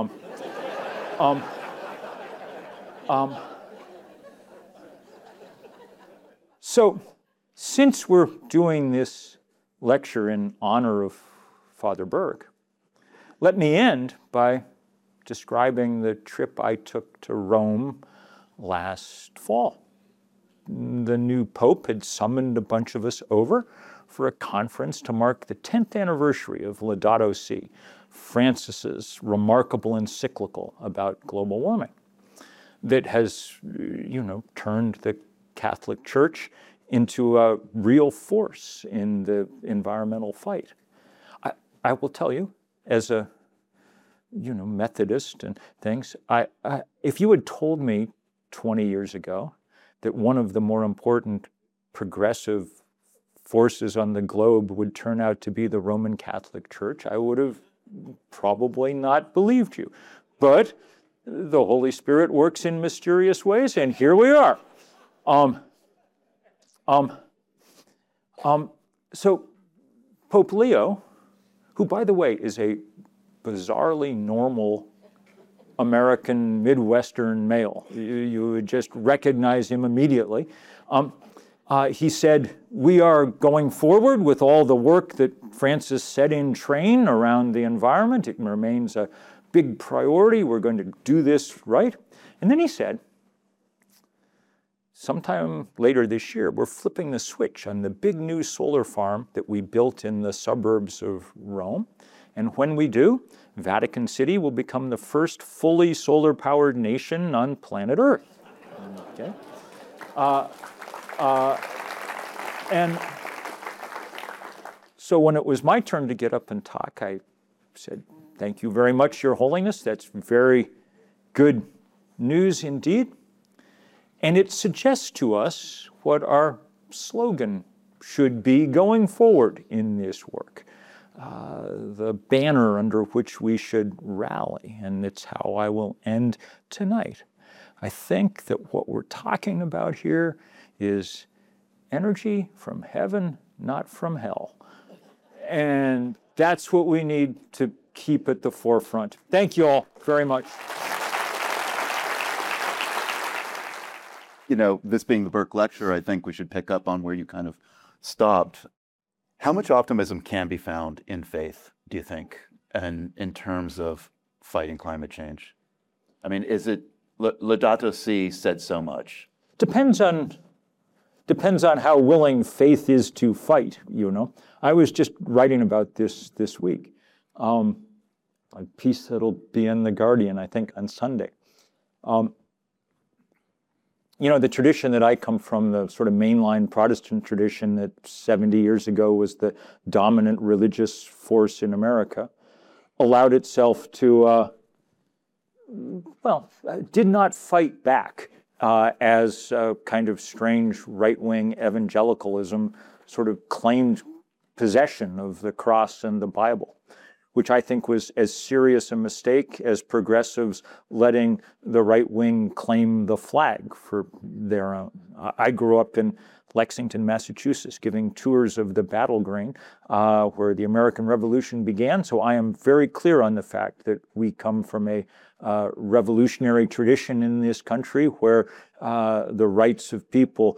So, since we're doing this lecture in honor of Father Burke, let me end by describing the trip I took to Rome last fall. The new Pope had summoned a bunch of us over for a conference to mark the 10th anniversary of Laudato Si', Francis's remarkable encyclical about global warming that has, turned the Catholic Church into a real force in the environmental fight. I will tell you, as a Methodist and things, if you had told me 20 years ago that one of the more important progressive forces on the globe would turn out to be the Roman Catholic Church, I would have probably not believed you. But the Holy Spirit works in mysterious ways, and here we are. So Pope Leo who, by the way, is a bizarrely normal American Midwestern male. You would just recognize him immediately. He said, we are going forward with all the work that Francis set in train around the environment. It remains a big priority. We're going to do this right. And then he said, sometime later this year, we're flipping the switch on the big new solar farm that we built in the suburbs of Rome. And when we do, Vatican City will become the first fully solar-powered nation on planet Earth. Okay? And so when it was my turn to get up and talk, I said, thank you very much, Your Holiness. That's very good news indeed. And it suggests to us what our slogan should be going forward in this work, the banner under which we should rally. And it's how I will end tonight. I think that what we're talking about here is energy from heaven, not from hell. And that's what we need to keep at the forefront. Thank you all very much. You know, this being the Burke Lecture, I think we should pick up on where you kind of stopped. How much optimism can be found in faith, do you think, and in terms of fighting climate change? I mean, is it, Laudato Si said so much. Depends on how willing faith is to fight, you know. I was just writing about this week, a piece that'll be in The Guardian, I think, on Sunday. You know, the tradition that I come from, the sort of mainline Protestant tradition that 70 years ago was the dominant religious force in America, allowed itself to, did not fight back as a kind of strange right-wing evangelicalism sort of claimed possession of the cross and the Bible, which I think was as serious a mistake as progressives letting the right wing claim the flag for their own. I grew up in Lexington, Massachusetts, giving tours of the Battle Green, where the American Revolution began. So I am very clear on the fact that we come from a revolutionary tradition in this country where the rights of people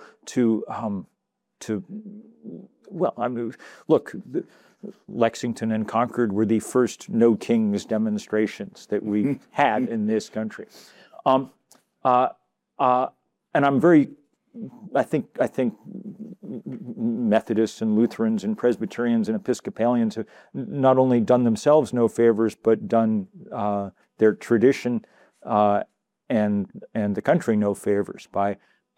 Lexington and Concord were the first No Kings demonstrations that we had in this country. And I'm very, I think Methodists and Lutherans and Presbyterians and Episcopalians have not only done themselves no favors, but done their tradition and the country no favors by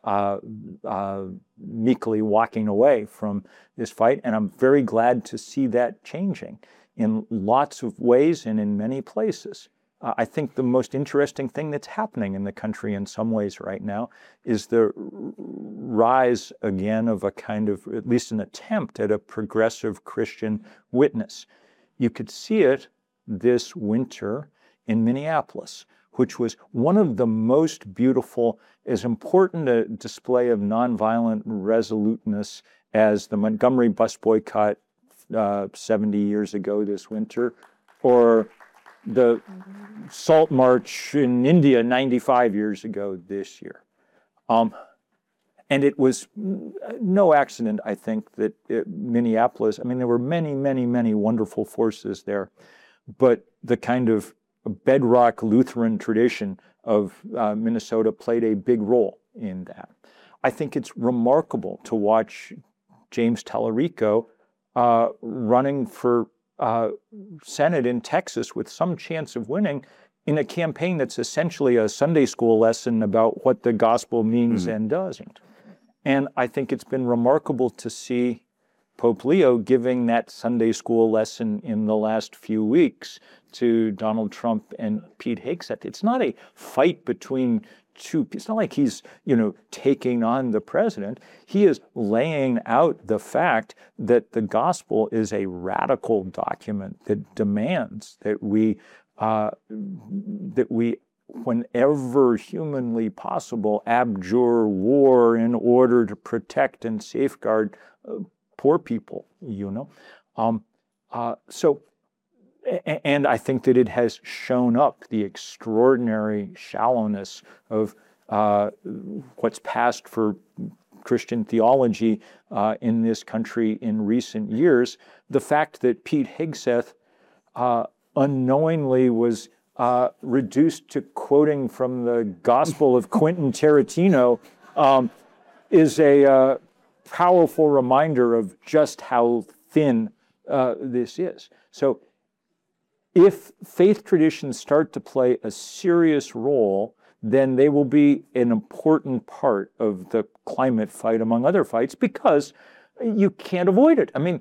meekly walking away from this fight. And I'm very glad to see that changing in lots of ways and in many places. I think the most interesting thing that's happening in the country in some ways right now is the rise again of a kind of, at least an attempt at a progressive Christian witness. You could see it this winter in Minneapolis, which was one of the most beautiful, as important a display of nonviolent resoluteness as the Montgomery bus boycott 70 years ago this winter, or the Salt March in India 95 years ago this year. And it was no accident, I think, that Minneapolis, I mean, there were many, many, many wonderful forces there, but the kind of bedrock Lutheran tradition of Minnesota played a big role in that. I think it's remarkable to watch James Tallarico running for Senate in Texas with some chance of winning in a campaign that's essentially a Sunday school lesson about what the gospel means and doesn't. And I think it's been remarkable to see Pope Leo giving that Sunday school lesson in the last few weeks to Donald Trump and Pete Hegseth. It's not a fight between two. It's not like he's, taking on the president. He is laying out the fact that the gospel is a radical document that demands that we, whenever humanly possible, abjure war in order to protect and safeguard poor people, So And I think that it has shown up the extraordinary shallowness of what's passed for Christian theology in this country in recent years. The fact that Pete Hegseth unknowingly was reduced to quoting from the Gospel of Quentin Tarantino is a powerful reminder of just how thin this is. So if faith traditions start to play a serious role, then they will be an important part of the climate fight, among other fights, because you can't avoid it. I mean,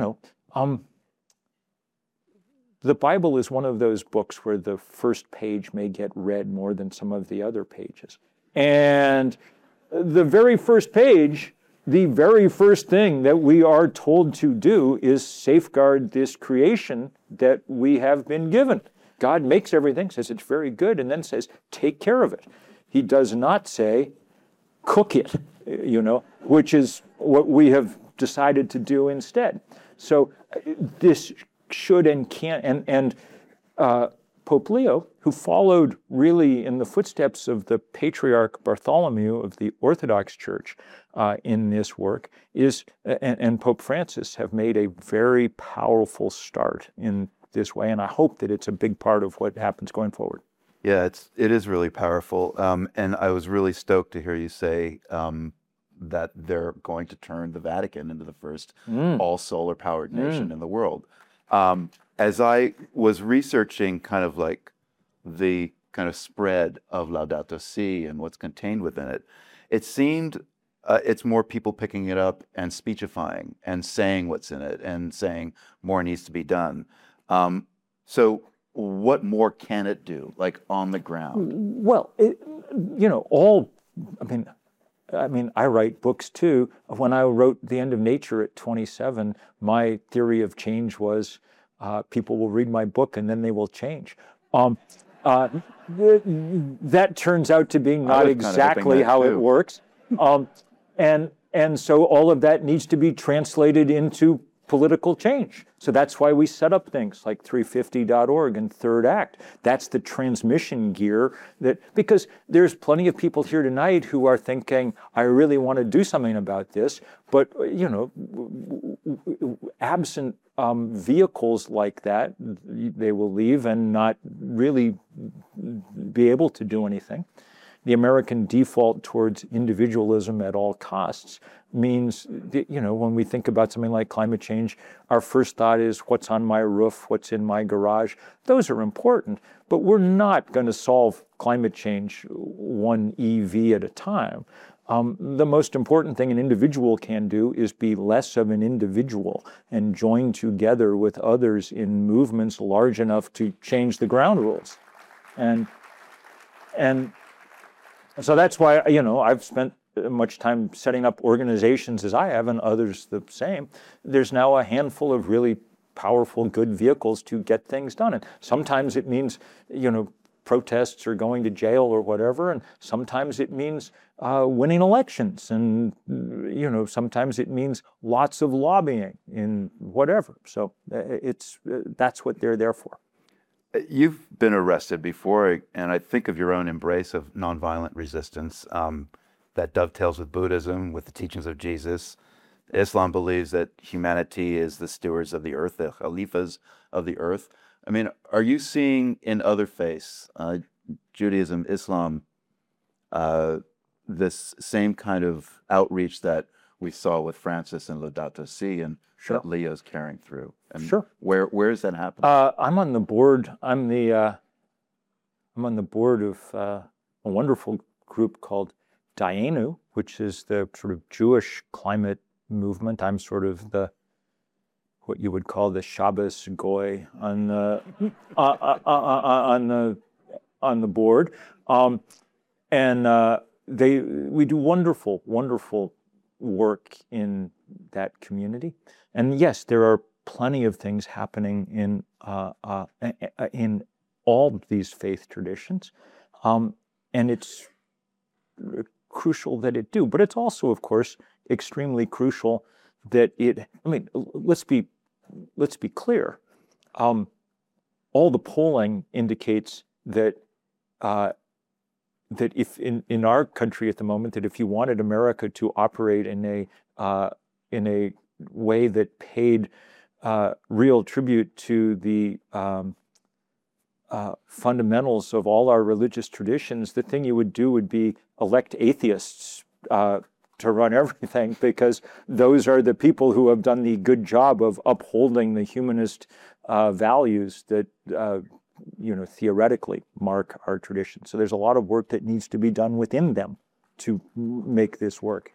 the Bible is one of those books where the first page may get read more than some of the other pages. And the very first page, the very first thing that we are told to do is safeguard this creation that we have been given. God makes everything, says it's very good, and then says, take care of it. He does not say, cook it, which is what we have decided to do instead. So this should and can, and Pope Leo, who followed really in the footsteps of the Patriarch Bartholomew of the Orthodox Church in this work, and Pope Francis have made a very powerful start in this way, and I hope that it's a big part of what happens going forward. Yeah, it is really powerful, and I was really stoked to hear you say that they're going to turn the Vatican into the first all-solar powered nation in the world. As I was researching kind of like the kind of spread of Laudato Si and what's contained within it, it seemed it's more people picking it up and speechifying and saying what's in it and saying more needs to be done. So what more can it do, like on the ground? Well, I mean, I write books too. When I wrote The End of Nature at 27, my theory of change was people will read my book and then they will change. That turns out to be not exactly how it works. And so all of that needs to be translated into political change. So that's why we set up things like 350.org and Third Act. That's the transmission gear because there's plenty of people here tonight who are thinking, I really want to do something about this, but absent vehicles like that, they will leave and not really be able to do anything. The American default towards individualism at all costs means that, when we think about something like climate change, our first thought is what's on my roof, what's in my garage. Those are important, but we're not going to solve climate change one EV at a time. The most important thing an individual can do is be less of an individual and join together with others in movements large enough to change the ground rules. And so that's why, I've spent much time setting up organizations as I have, and others the same. There's now a handful of really powerful, good vehicles to get things done. And sometimes it means, protests or going to jail or whatever, and sometimes it means winning elections, and sometimes it means lots of lobbying in whatever. So that's what they're there for. You've been arrested before, and I think of your own embrace of nonviolent resistance that dovetails with Buddhism, with the teachings of Jesus. Islam believes that humanity is the stewards of the earth, the khalifas of the earth. I mean, are you seeing in other faiths, Judaism, Islam, this same kind of outreach that we saw with Francis and Laudato Si and that Leo's carrying through? And where is that happening? I'm on the board. I'm on the board of a wonderful group called Dayenu, which is the sort of Jewish climate movement. I'm sort of what you would call the Shabbos Goy on the board, and we do wonderful work in that community. And yes, there are plenty of things happening in all these faith traditions, and it's crucial that it do. But it's also, of course, extremely crucial that let's be clear. all the polling indicates that that if in our country at the moment, that if you wanted America to operate in a way that paid real tribute to the fundamentals of all our religious traditions, the thing you would do would be elect atheists to run everything, because those are the people who have done the good job of upholding the humanist values that theoretically mark our tradition. So there's a lot of work that needs to be done within them to make this work.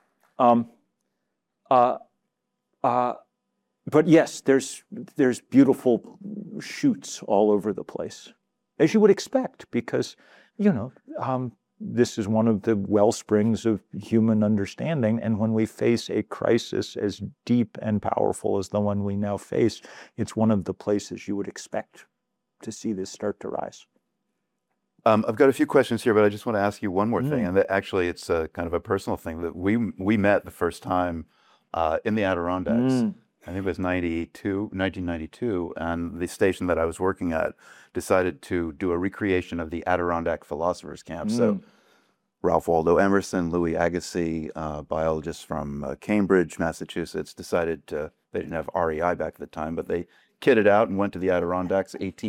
But yes, there's beautiful shoots all over the place, as you would expect, because this is one of the well springs of human understanding. And when we face a crisis as deep and powerful as the one we now face, it's one of the places you would expect to see this start to rise. I've got a few questions here, but I just want to ask you one more thing. And actually, it's kind of a personal thing. That we met the first time in the Adirondacks. I think it was 1992, and the station that I was working at decided to do a recreation of the Adirondack Philosophers Camp. So Ralph Waldo Emerson, Louis Agassiz, biologists from Cambridge, Massachusetts, decided they didn't have REI back at the time, but they kitted out and went to the Adirondacks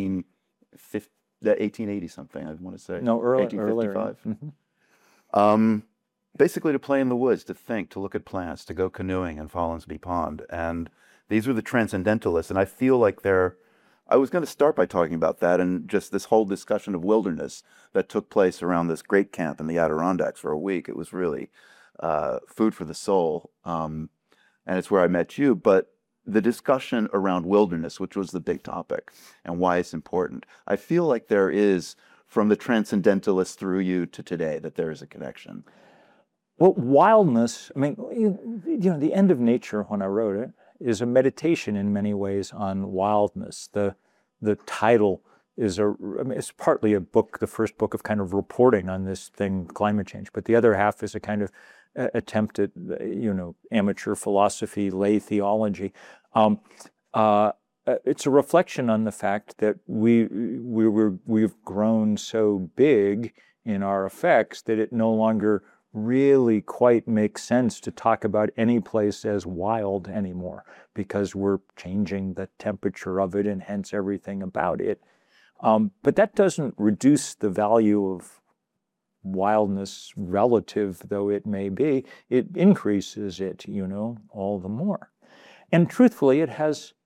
1880 something, I want to say. No, earlier. 1855. Basically to play in the woods, to think, to look at plants, to go canoeing in Follinsby Pond. And these were the transcendentalists. And I feel like I was going to start by talking about that and just this whole discussion of wilderness that took place around this great camp in the Adirondacks for a week. It was really food for the soul. And it's where I met you. But the discussion around wilderness, which was the big topic, and why it's important, I feel like there is, from the transcendentalists through you to today, that there is a connection. Well, wildness, I mean, The End of Nature, when I wrote it, is a meditation in many ways on wildness. The title is it's partly a book, the first book of kind of reporting on this thing, climate change, but the other half is a kind of attempt at, amateur philosophy, lay theology. It's a reflection on the fact that we've grown so big in our effects that it no longer really quite makes sense to talk about any place as wild anymore, because we're changing the temperature of it and hence everything about it. But that doesn't reduce the value of wildness, relative though it may be. It increases it, all the more. And truthfully, it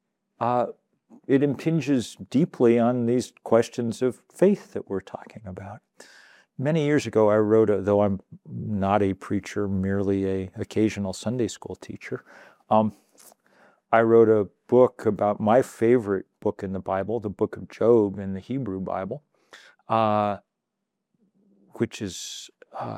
impinges deeply on these questions of faith that we're talking about. Many years ago, I wrote, though I'm not a preacher, merely an occasional Sunday school teacher, I wrote a book about my favorite book in the Bible, the book of Job in the Hebrew Bible, which is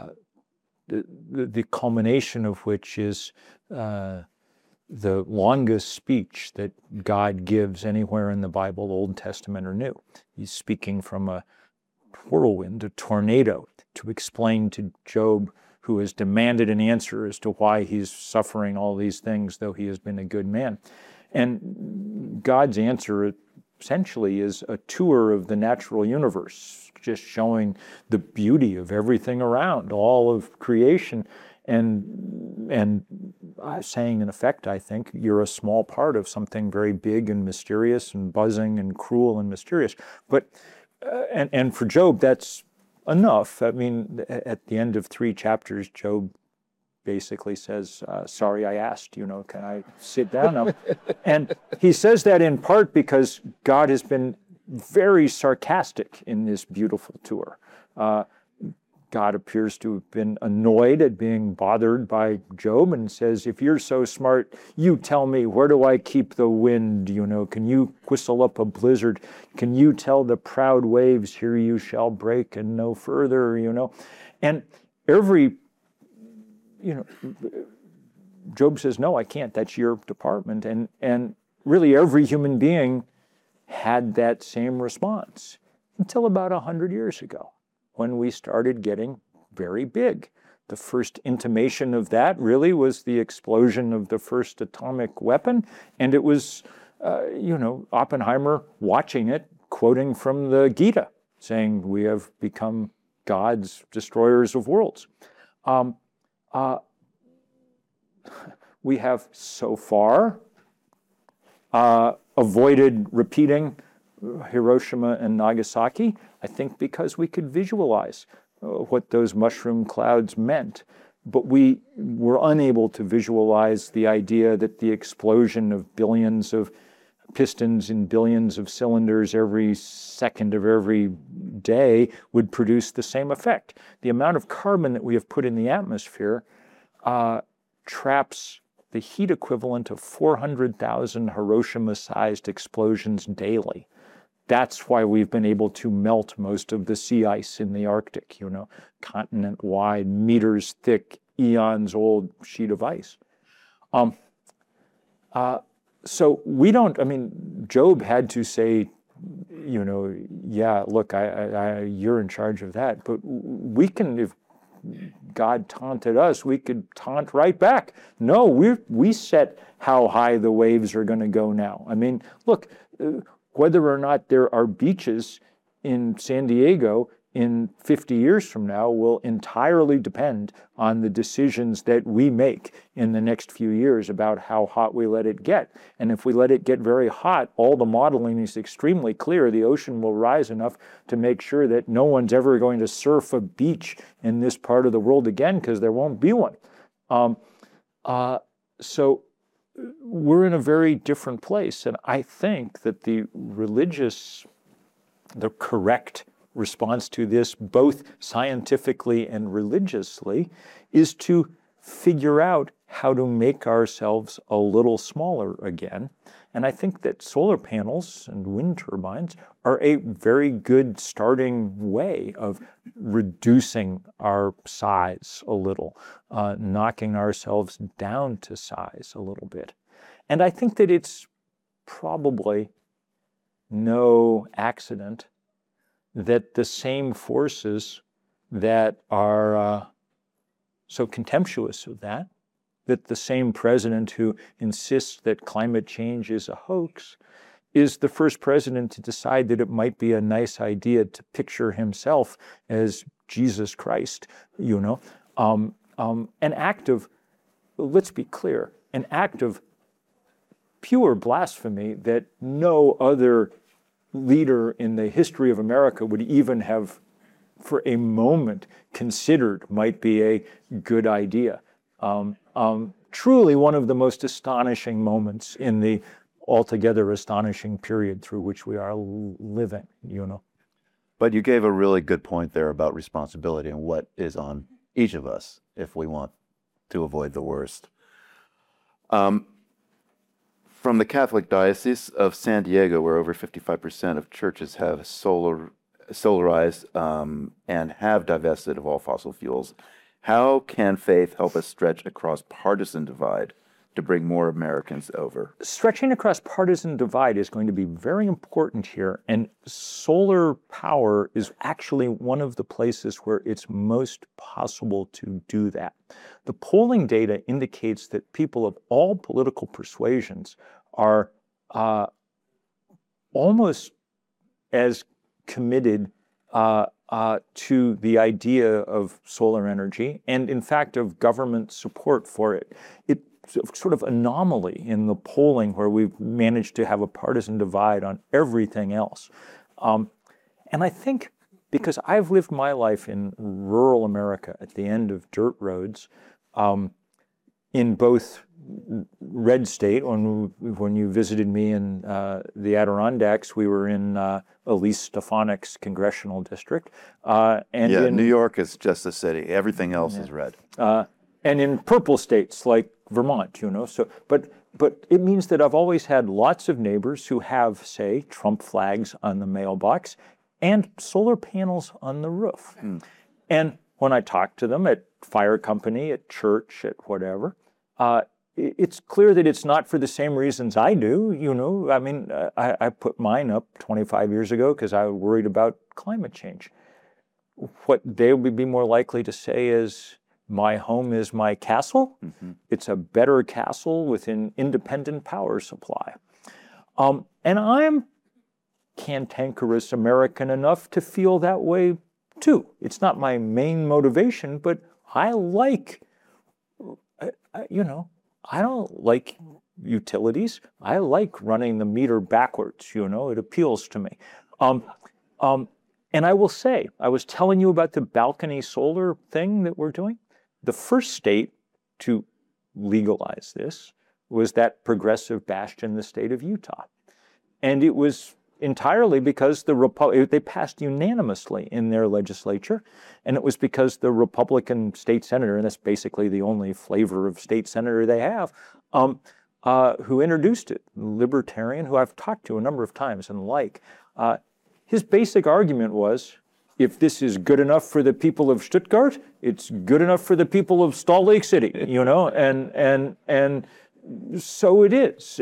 the culmination of which is the longest speech that God gives anywhere in the Bible, Old Testament or New. He's speaking from a whirlwind, a tornado, to explain to Job, who has demanded an answer as to why he's suffering all these things, though he has been a good man. And God's answer essentially is a tour of the natural universe, just showing the beauty of everything around, all of creation, and saying, in effect, I think, you're a small part of something very big and mysterious and buzzing and cruel and mysterious. But and for Job, that's enough. I mean, at the end of 3 chapters, Job basically says, sorry I asked, can I sit down now? And he says that in part because God has been very sarcastic in this beautiful tour. God appears to have been annoyed at being bothered by Job and says, if you're so smart, you tell me, where do I keep the wind? Can you whistle up a blizzard? Can you tell the proud waves, here you shall break and no further, And Job says, no, I can't. That's your department. And really every human being had that same response until about 100 years ago, when we started getting very big. The first intimation of that really was the explosion of the first atomic weapon, and it was, Oppenheimer watching it quoting from the Gita, saying we have become gods, destroyers of worlds. We have so far avoided repeating Hiroshima and Nagasaki, I think because we could visualize what those mushroom clouds meant. But we were unable to visualize the idea that the explosion of billions of pistons in billions of cylinders every second of every day would produce the same effect. The amount of carbon that we have put in the atmosphere traps the heat equivalent of 400,000 Hiroshima-sized explosions daily. That's why we've been able to melt most of the sea ice in the Arctic, continent-wide, meters thick, eons-old sheet of ice. So we don't, Job had to say, yeah, look, you're in charge of that. But we can, if God taunted us, we could taunt right back. No, we set how high the waves are going to go now. Look, whether or not there are beaches in San Diego in 50 years from now will entirely depend on the decisions that we make in the next few years about how hot we let it get. And if we let it get very hot, all the modeling is extremely clear. The ocean will rise enough to make sure that no one's ever going to surf a beach in this part of the world again, because there won't be one. So we're in a very different place. And I think that the correct response to this, both scientifically and religiously, is to figure out how to make ourselves a little smaller again. And I think that solar panels and wind turbines are a very good starting way of reducing our size a little, knocking ourselves down to size a little bit. And I think that it's probably no accident that the same forces that are so contemptuous of that the same president who insists that climate change is a hoax is the first president to decide that it might be a nice idea to picture himself as Jesus Christ, an act of, let's be clear, an act of pure blasphemy that no other leader in the history of America would even have for a moment considered might be a good idea. Truly one of the most astonishing moments in the altogether astonishing period through which we are living, But you gave a really good point there about responsibility and what is on each of us if we want to avoid the worst. From the Catholic Diocese of San Diego, where over 55% of churches have solarized and have divested of all fossil fuels, how can faith help us stretch across partisan divide to bring more Americans over? Stretching across partisan divide is going to be very important here, and solar power is actually one of the places where it's most possible to do that. The polling data indicates that people of all political persuasions are almost as committed to the idea of solar energy and, in fact, of government support for it. It's sort of anomaly in the polling where we've managed to have a partisan divide on everything else. And I think because I've lived my life in rural America at the end of dirt roads, in both red state, when you visited me in the Adirondacks, we were in Elise Stefanik's congressional district. New York is just a city. Everything else is red. And in purple states like Vermont, So, but it means that I've always had lots of neighbors who have, say, Trump flags on the mailbox and solar panels on the roof. And when I talk to them at fire company, at church, at whatever, it's clear that it's not for the same reasons I do. I put mine up 25 years ago because I was worried about climate change. What they would be more likely to say is, my home is my castle. It's a better castle with an independent power supply. And I'm cantankerous American enough to feel that way too. It's not my main motivation, but I like, I don't like utilities. I like running the meter backwards, it appeals to me. And I will say, I was telling you about the balcony solar thing that we're doing. The first state to legalize this was that progressive bastion, the state of Utah. And it was entirely because they passed unanimously in their legislature, and it was because the Republican state senator, and that's basically the only flavor of state senator they have, who introduced it, libertarian, who I've talked to a number of times and his basic argument was, if this is good enough for the people of Stuttgart, it's good enough for the people of Salt Lake City, and so it is,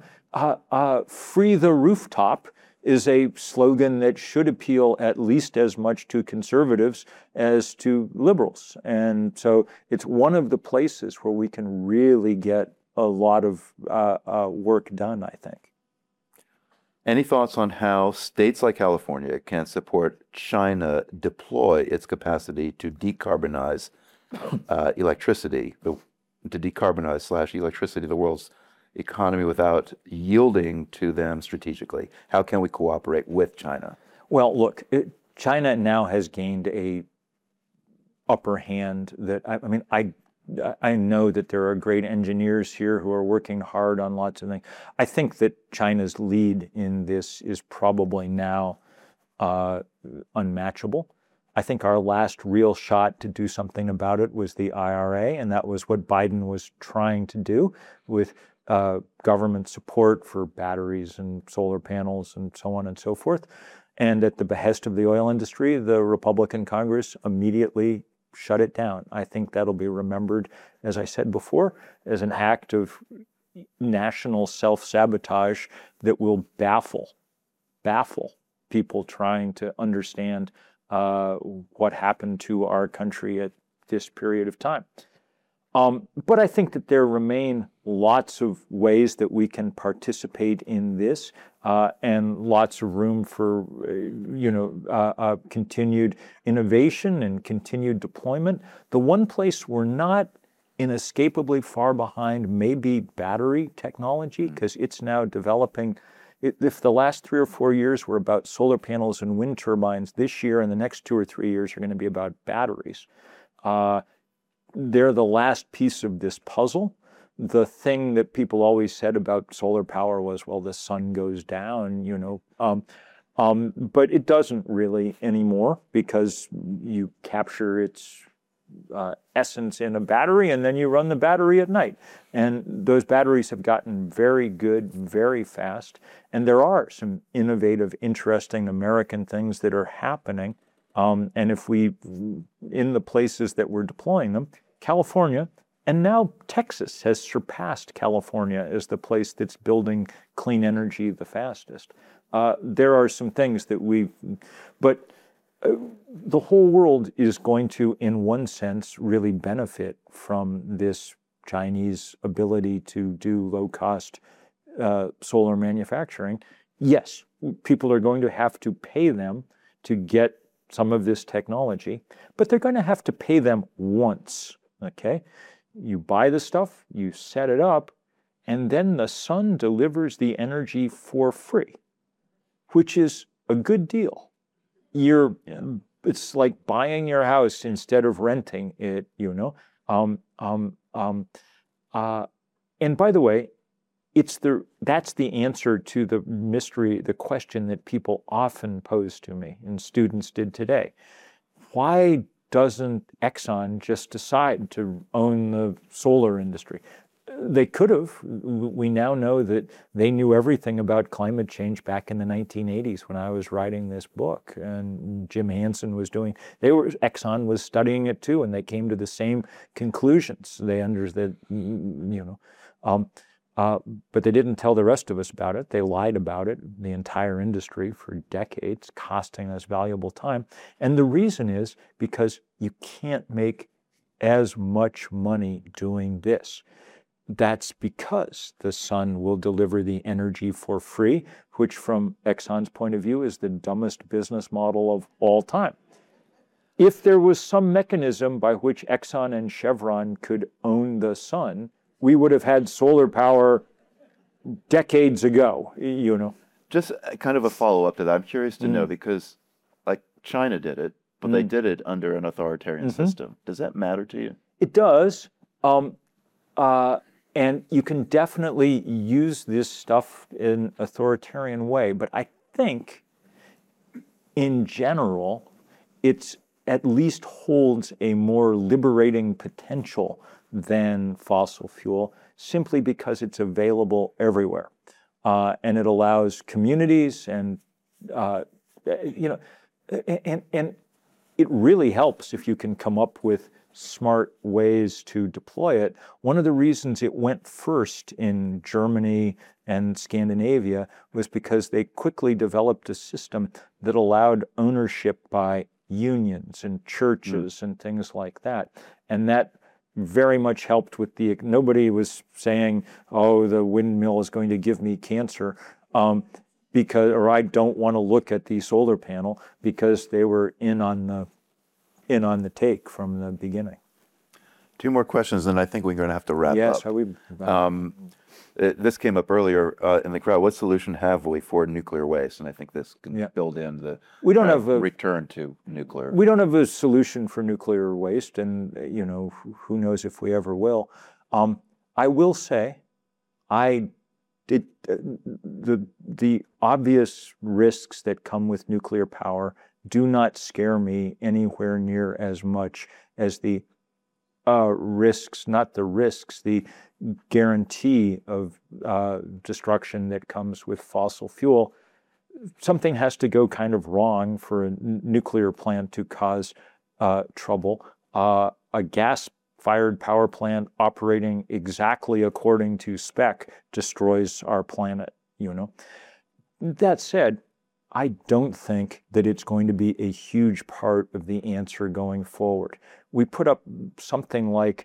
free the rooftop is a slogan that should appeal at least as much to conservatives as to liberals. And so it's one of the places where we can really get a lot of work done, I think. Any thoughts on how states like California can support China deploy its capacity to decarbonize electricity, /electricity, the world's economy, without yielding to them strategically? How can we cooperate with China? Well, look, China now has gained a upper hand that, I know that there are great engineers here who are working hard on lots of things. I think that China's lead in this is probably now unmatchable. I think our last real shot to do something about it was the IRA, and that was what Biden was trying to do with government support for batteries and solar panels and so on and so forth. And at the behest of the oil industry, the Republican Congress immediately shut it down. I think that'll be remembered, as I said before, as an act of national self-sabotage that will baffle people trying to understand what happened to our country at this period of time. But I think that there remain lots of ways that we can participate in this, and lots of room for, continued innovation and continued deployment. The one place we're not inescapably far behind may be battery technology, because it's now developing. If the last 3 or 4 years were about solar panels and wind turbines, this year and the next 2 or 3 years are going to be about batteries. They're the last piece of this puzzle. The thing that people always said about solar power was, well, the sun goes down, but it doesn't really anymore, because you capture its essence in a battery and then you run the battery at night. And those batteries have gotten very good, very fast. And there are some innovative, interesting American things that are happening. And if in the places that we're deploying them, California, and now Texas has surpassed California as the place that's building clean energy the fastest. There are some things that but the whole world is going to, in one sense, really benefit from this Chinese ability to do low-cost solar manufacturing. Yes, people are going to have to pay them to get some of this technology, but they're going to have to pay them once, okay? You buy the stuff, you set it up, and then the sun delivers the energy for free, which is a good deal. It's like buying your house instead of renting it, and by the way, that's the answer to the mystery, the question that people often pose to me, and students did today. Why doesn't Exxon just decide to own the solar industry? They could have. We now know that they knew everything about climate change back in the 1980s when I was writing this book, and Jim Hansen was Exxon was studying it too, and they came to the same conclusions. They understood, but they didn't tell the rest of us about it. They lied about it, the entire industry, for decades, costing us valuable time. And the reason is because you can't make as much money doing this. That's because the sun will deliver the energy for free, which from Exxon's point of view is the dumbest business model of all time. If there was some mechanism by which Exxon and Chevron could own the sun, we would have had solar power decades ago, you know. Just kind of a follow-up to that. I'm curious to know because, like, China did it, but they did it under an authoritarian system. Does that matter to you? It does. And you can definitely use this stuff in an authoritarian way. But I think, in general, it's at least holds a more liberating potential than fossil fuel, simply because it's available everywhere. And it allows communities and, and it really helps if you can come up with smart ways to deploy it. One of the reasons it went first in Germany and Scandinavia was because they quickly developed a system that allowed ownership by unions and churches and things like that. And that very much helped with nobody was saying, oh, the windmill is going to give me cancer, or I don't want to look at the solar panel, because they were in on the take from the beginning. Two more questions, and I think we're going to have to wrap up. This came up earlier in the crowd. What solution have we for nuclear waste? And I think this can build in the return to nuclear. We don't have a solution for nuclear waste, and who knows if we ever will. I will say, the obvious risks that come with nuclear power do not scare me anywhere near as much as the risks, not the risks, the guarantee of destruction that comes with fossil fuel. Something has to go kind of wrong for a nuclear plant to cause trouble. A gas-fired power plant operating exactly according to spec destroys our planet, That said, I don't think that it's going to be a huge part of the answer going forward. We put up something like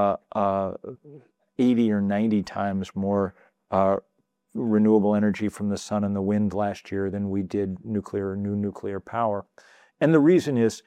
80 or 90 times more renewable energy from the sun and the wind last year than we did new nuclear power. And the reason is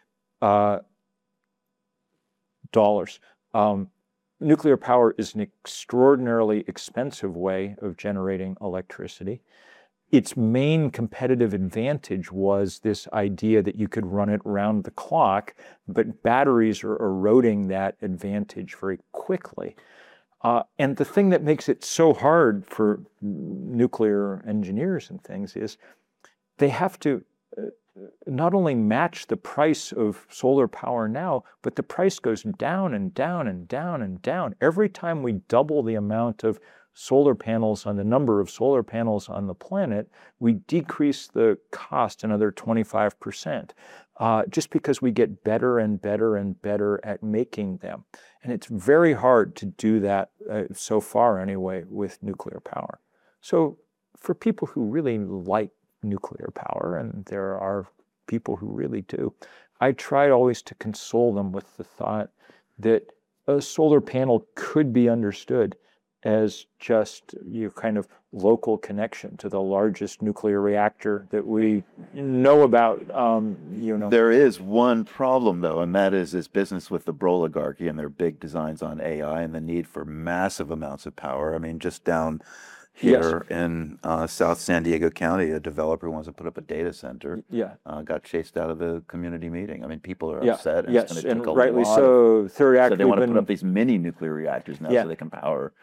dollars. Nuclear power is an extraordinarily expensive way of generating electricity. Its main competitive advantage was this idea that you could run it round the clock, but batteries are eroding that advantage very quickly. And the thing that makes it so hard for nuclear engineers and things is they have to not only match the price of solar power now, but the price goes down and down and down and down. Every time we double the amount of solar panels on the number of solar panels on the planet, we decrease the cost another 25%, just because we get better and better and better at making them. And it's very hard to do that, so far anyway, with nuclear power. So for people who really like nuclear power, and there are people who really do, I try always to console them with the thought that a solar panel could be understood as just kind of local connection to the largest nuclear reactor that we know about. There is one problem, though, and that is this business with the oligarchy and their big designs on AI and the need for massive amounts of power. I mean, just down here in South San Diego County, a developer wants to put up a data center. Got chased out of the community meeting. I mean, people are upset. And it's going to take rightly so. So they want to put up these mini nuclear reactors now so they can power.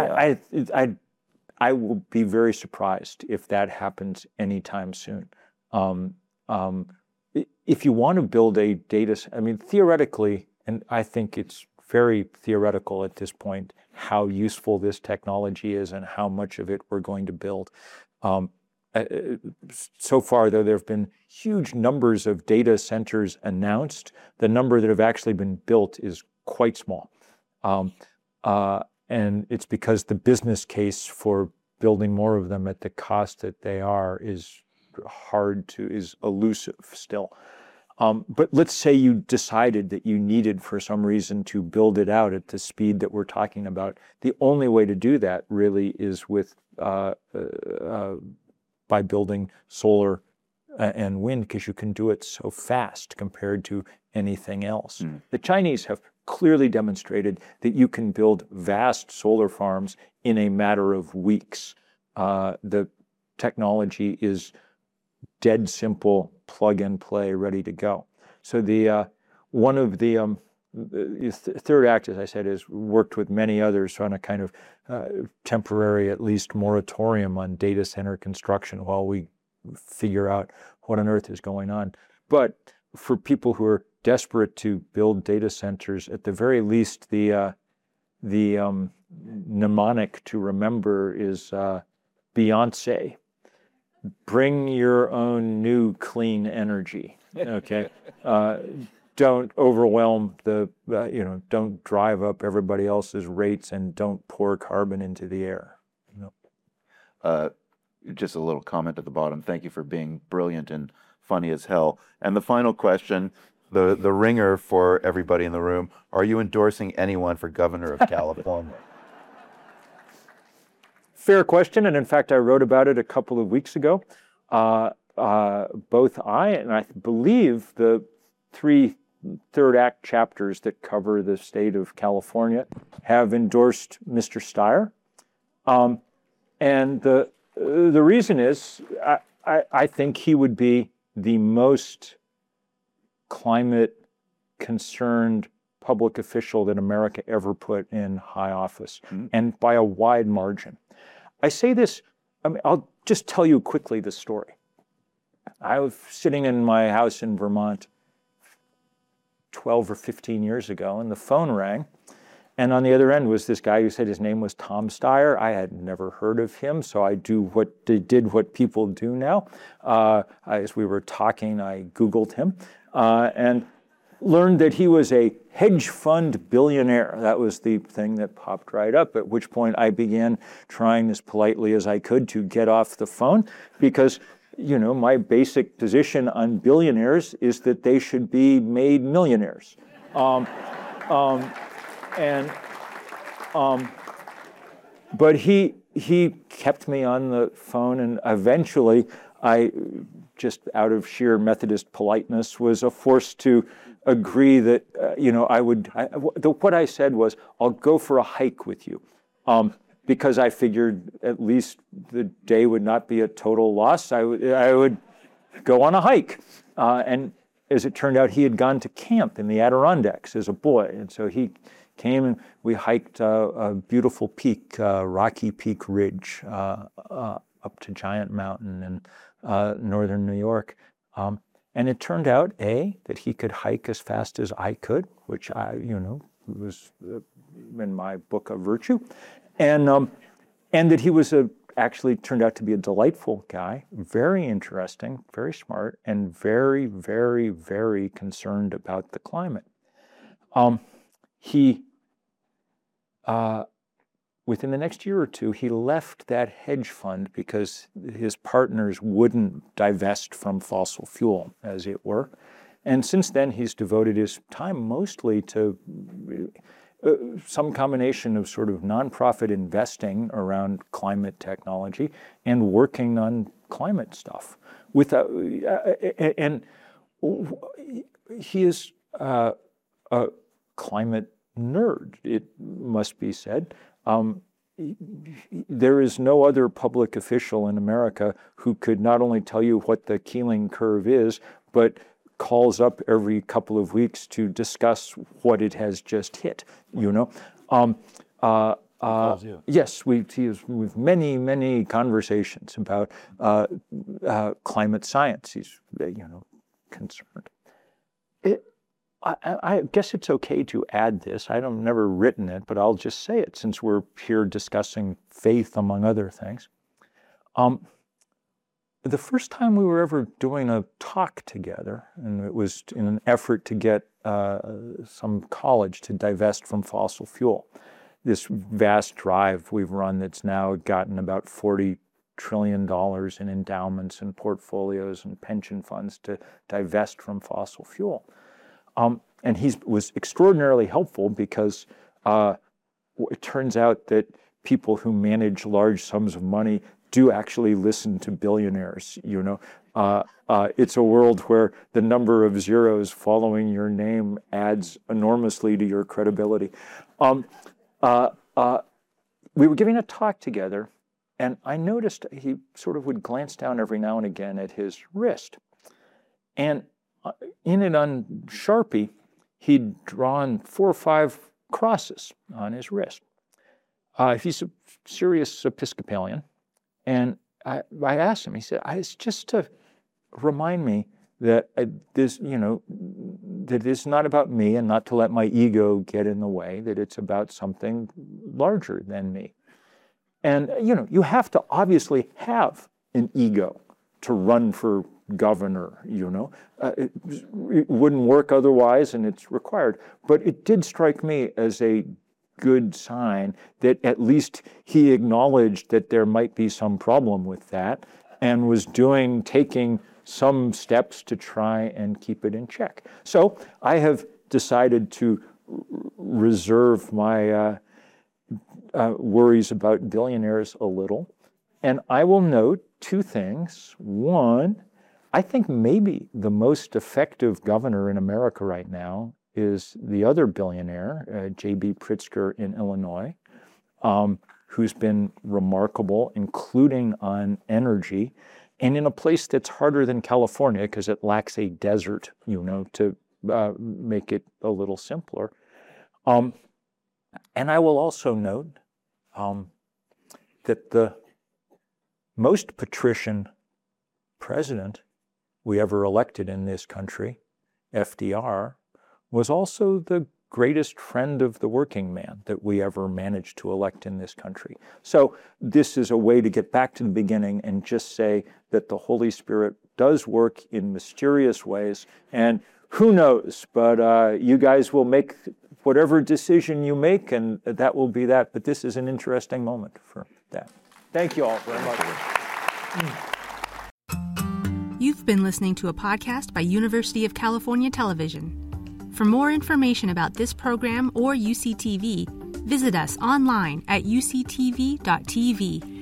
I will be very surprised if that happens anytime soon. If you want to build a data, I mean, theoretically, and I think it's very theoretical at this point, how useful this technology is and how much of it we're going to build. So far, though, there have been huge numbers of data centers announced. The number that have actually been built is quite small. And it's because the business case for building more of them at the cost that they are is elusive still. But let's say you decided that you needed, for some reason, to build it out at the speed that we're talking about. The only way to do that really is with by building solar and wind, because you can do it so fast compared to anything else. The Chinese have clearly demonstrated that you can build vast solar farms in a matter of weeks. The technology is dead simple, plug and play, ready to go. So the one of the third act, as I said, has worked with many others on a kind of temporary, at least, moratorium on data center construction while we figure out what on earth is going on. But for people who are desperate to build data centers, at the very least, the mnemonic to remember is Beyonce. Bring your own new clean energy. Okay, don't overwhelm the don't drive up everybody else's rates, and don't pour carbon into the air. Just a little comment at the bottom. Thank you for being brilliant and funny as hell. And the final question, the ringer for everybody in the room: are you endorsing anyone for governor of California? Fair question, and in fact, I wrote about it a couple of weeks ago. Both I and I believe the 3 third act chapters that cover the state of California have endorsed Mr. Steyer, and the reason is I think he would be the most climate concerned public official that America ever put in high office, and by a wide margin. I say this, I'll just tell you quickly the story. I was sitting in my house in Vermont 12 or 15 years ago, and the phone rang, and on the other end was this guy who said his name was Tom Steyer. I had never heard of him, so I did what people do now. As we were talking, I Googled him, and learned that he was a hedge fund billionaire. That was the thing that popped right up, at which point I began trying as politely as I could to get off the phone, because my basic position on billionaires is that they should be made millionaires. But he kept me on the phone, and eventually I, just out of sheer Methodist politeness, was forced to agree that what I said was, I'll go for a hike with you, because I figured at least the day would not be a total loss. I would go on a hike, and as it turned out, he had gone to camp in the Adirondacks as a boy, and so he came and we hiked a beautiful peak, Rocky Peak Ridge, up to Giant Mountain in northern New York. And it turned out, that he could hike as fast as I could, which was in my book a virtue, and that he was actually turned out to be a delightful guy, very interesting, very smart, and very, very, very concerned about the climate. Within the next year or two, he left that hedge fund because his partners wouldn't divest from fossil fuel, as it were. And since then, he's devoted his time mostly to some combination of sort of nonprofit investing around climate technology and working on climate stuff. And he is a climate nerd, it must be said. There is no other public official in America who could not only tell you what the Keeling curve is, but calls up every couple of weeks to discuss what it has just hit. Yes, we've many conversations about climate science. He's concerned. I guess it's okay to add this. I've never written it, but I'll just say it since we're here discussing faith, among other things. The first time we were ever doing a talk together, and it was in an effort to get some college to divest from fossil fuel. This vast drive we've run that's now gotten about 40 trillion in endowments and portfolios and pension funds to divest from fossil fuel. And he was extraordinarily helpful because it turns out that people who manage large sums of money do actually listen to billionaires. It's a world where the number of zeros following your name adds enormously to your credibility. We were giving a talk together, and I noticed he sort of would glance down every now and again at his wrist. And in it on Sharpie, he'd drawn 4 or 5 crosses on his wrist. He's a serious Episcopalian. And I asked him, he said, it's just to remind me that that it's not about me and not to let my ego get in the way, that it's about something larger than me. And, you have to obviously have an ego to run for governor, it wouldn't work otherwise, and it's required. But it did strike me as a good sign that at least he acknowledged that there might be some problem with that and was taking some steps to try and keep it in check. So I have decided to reserve my worries about billionaires a little. And I will note 2 things. One, I think maybe the most effective governor in America right now is the other billionaire, J.B. Pritzker in Illinois, who's been remarkable, including on energy, and in a place that's harder than California because it lacks a desert, to make it a little simpler. And I will also note that the most patrician president we ever elected in this country, FDR, was also the greatest friend of the working man that we ever managed to elect in this country. So this is a way to get back to the beginning and just say that the Holy Spirit does work in mysterious ways. And who knows, but you guys will make whatever decision you make, and that will be that. But this is an interesting moment for that. Thank you all very much. You've been listening to a podcast by University of California Television. For more information about this program or UCTV, visit us online at uctv.tv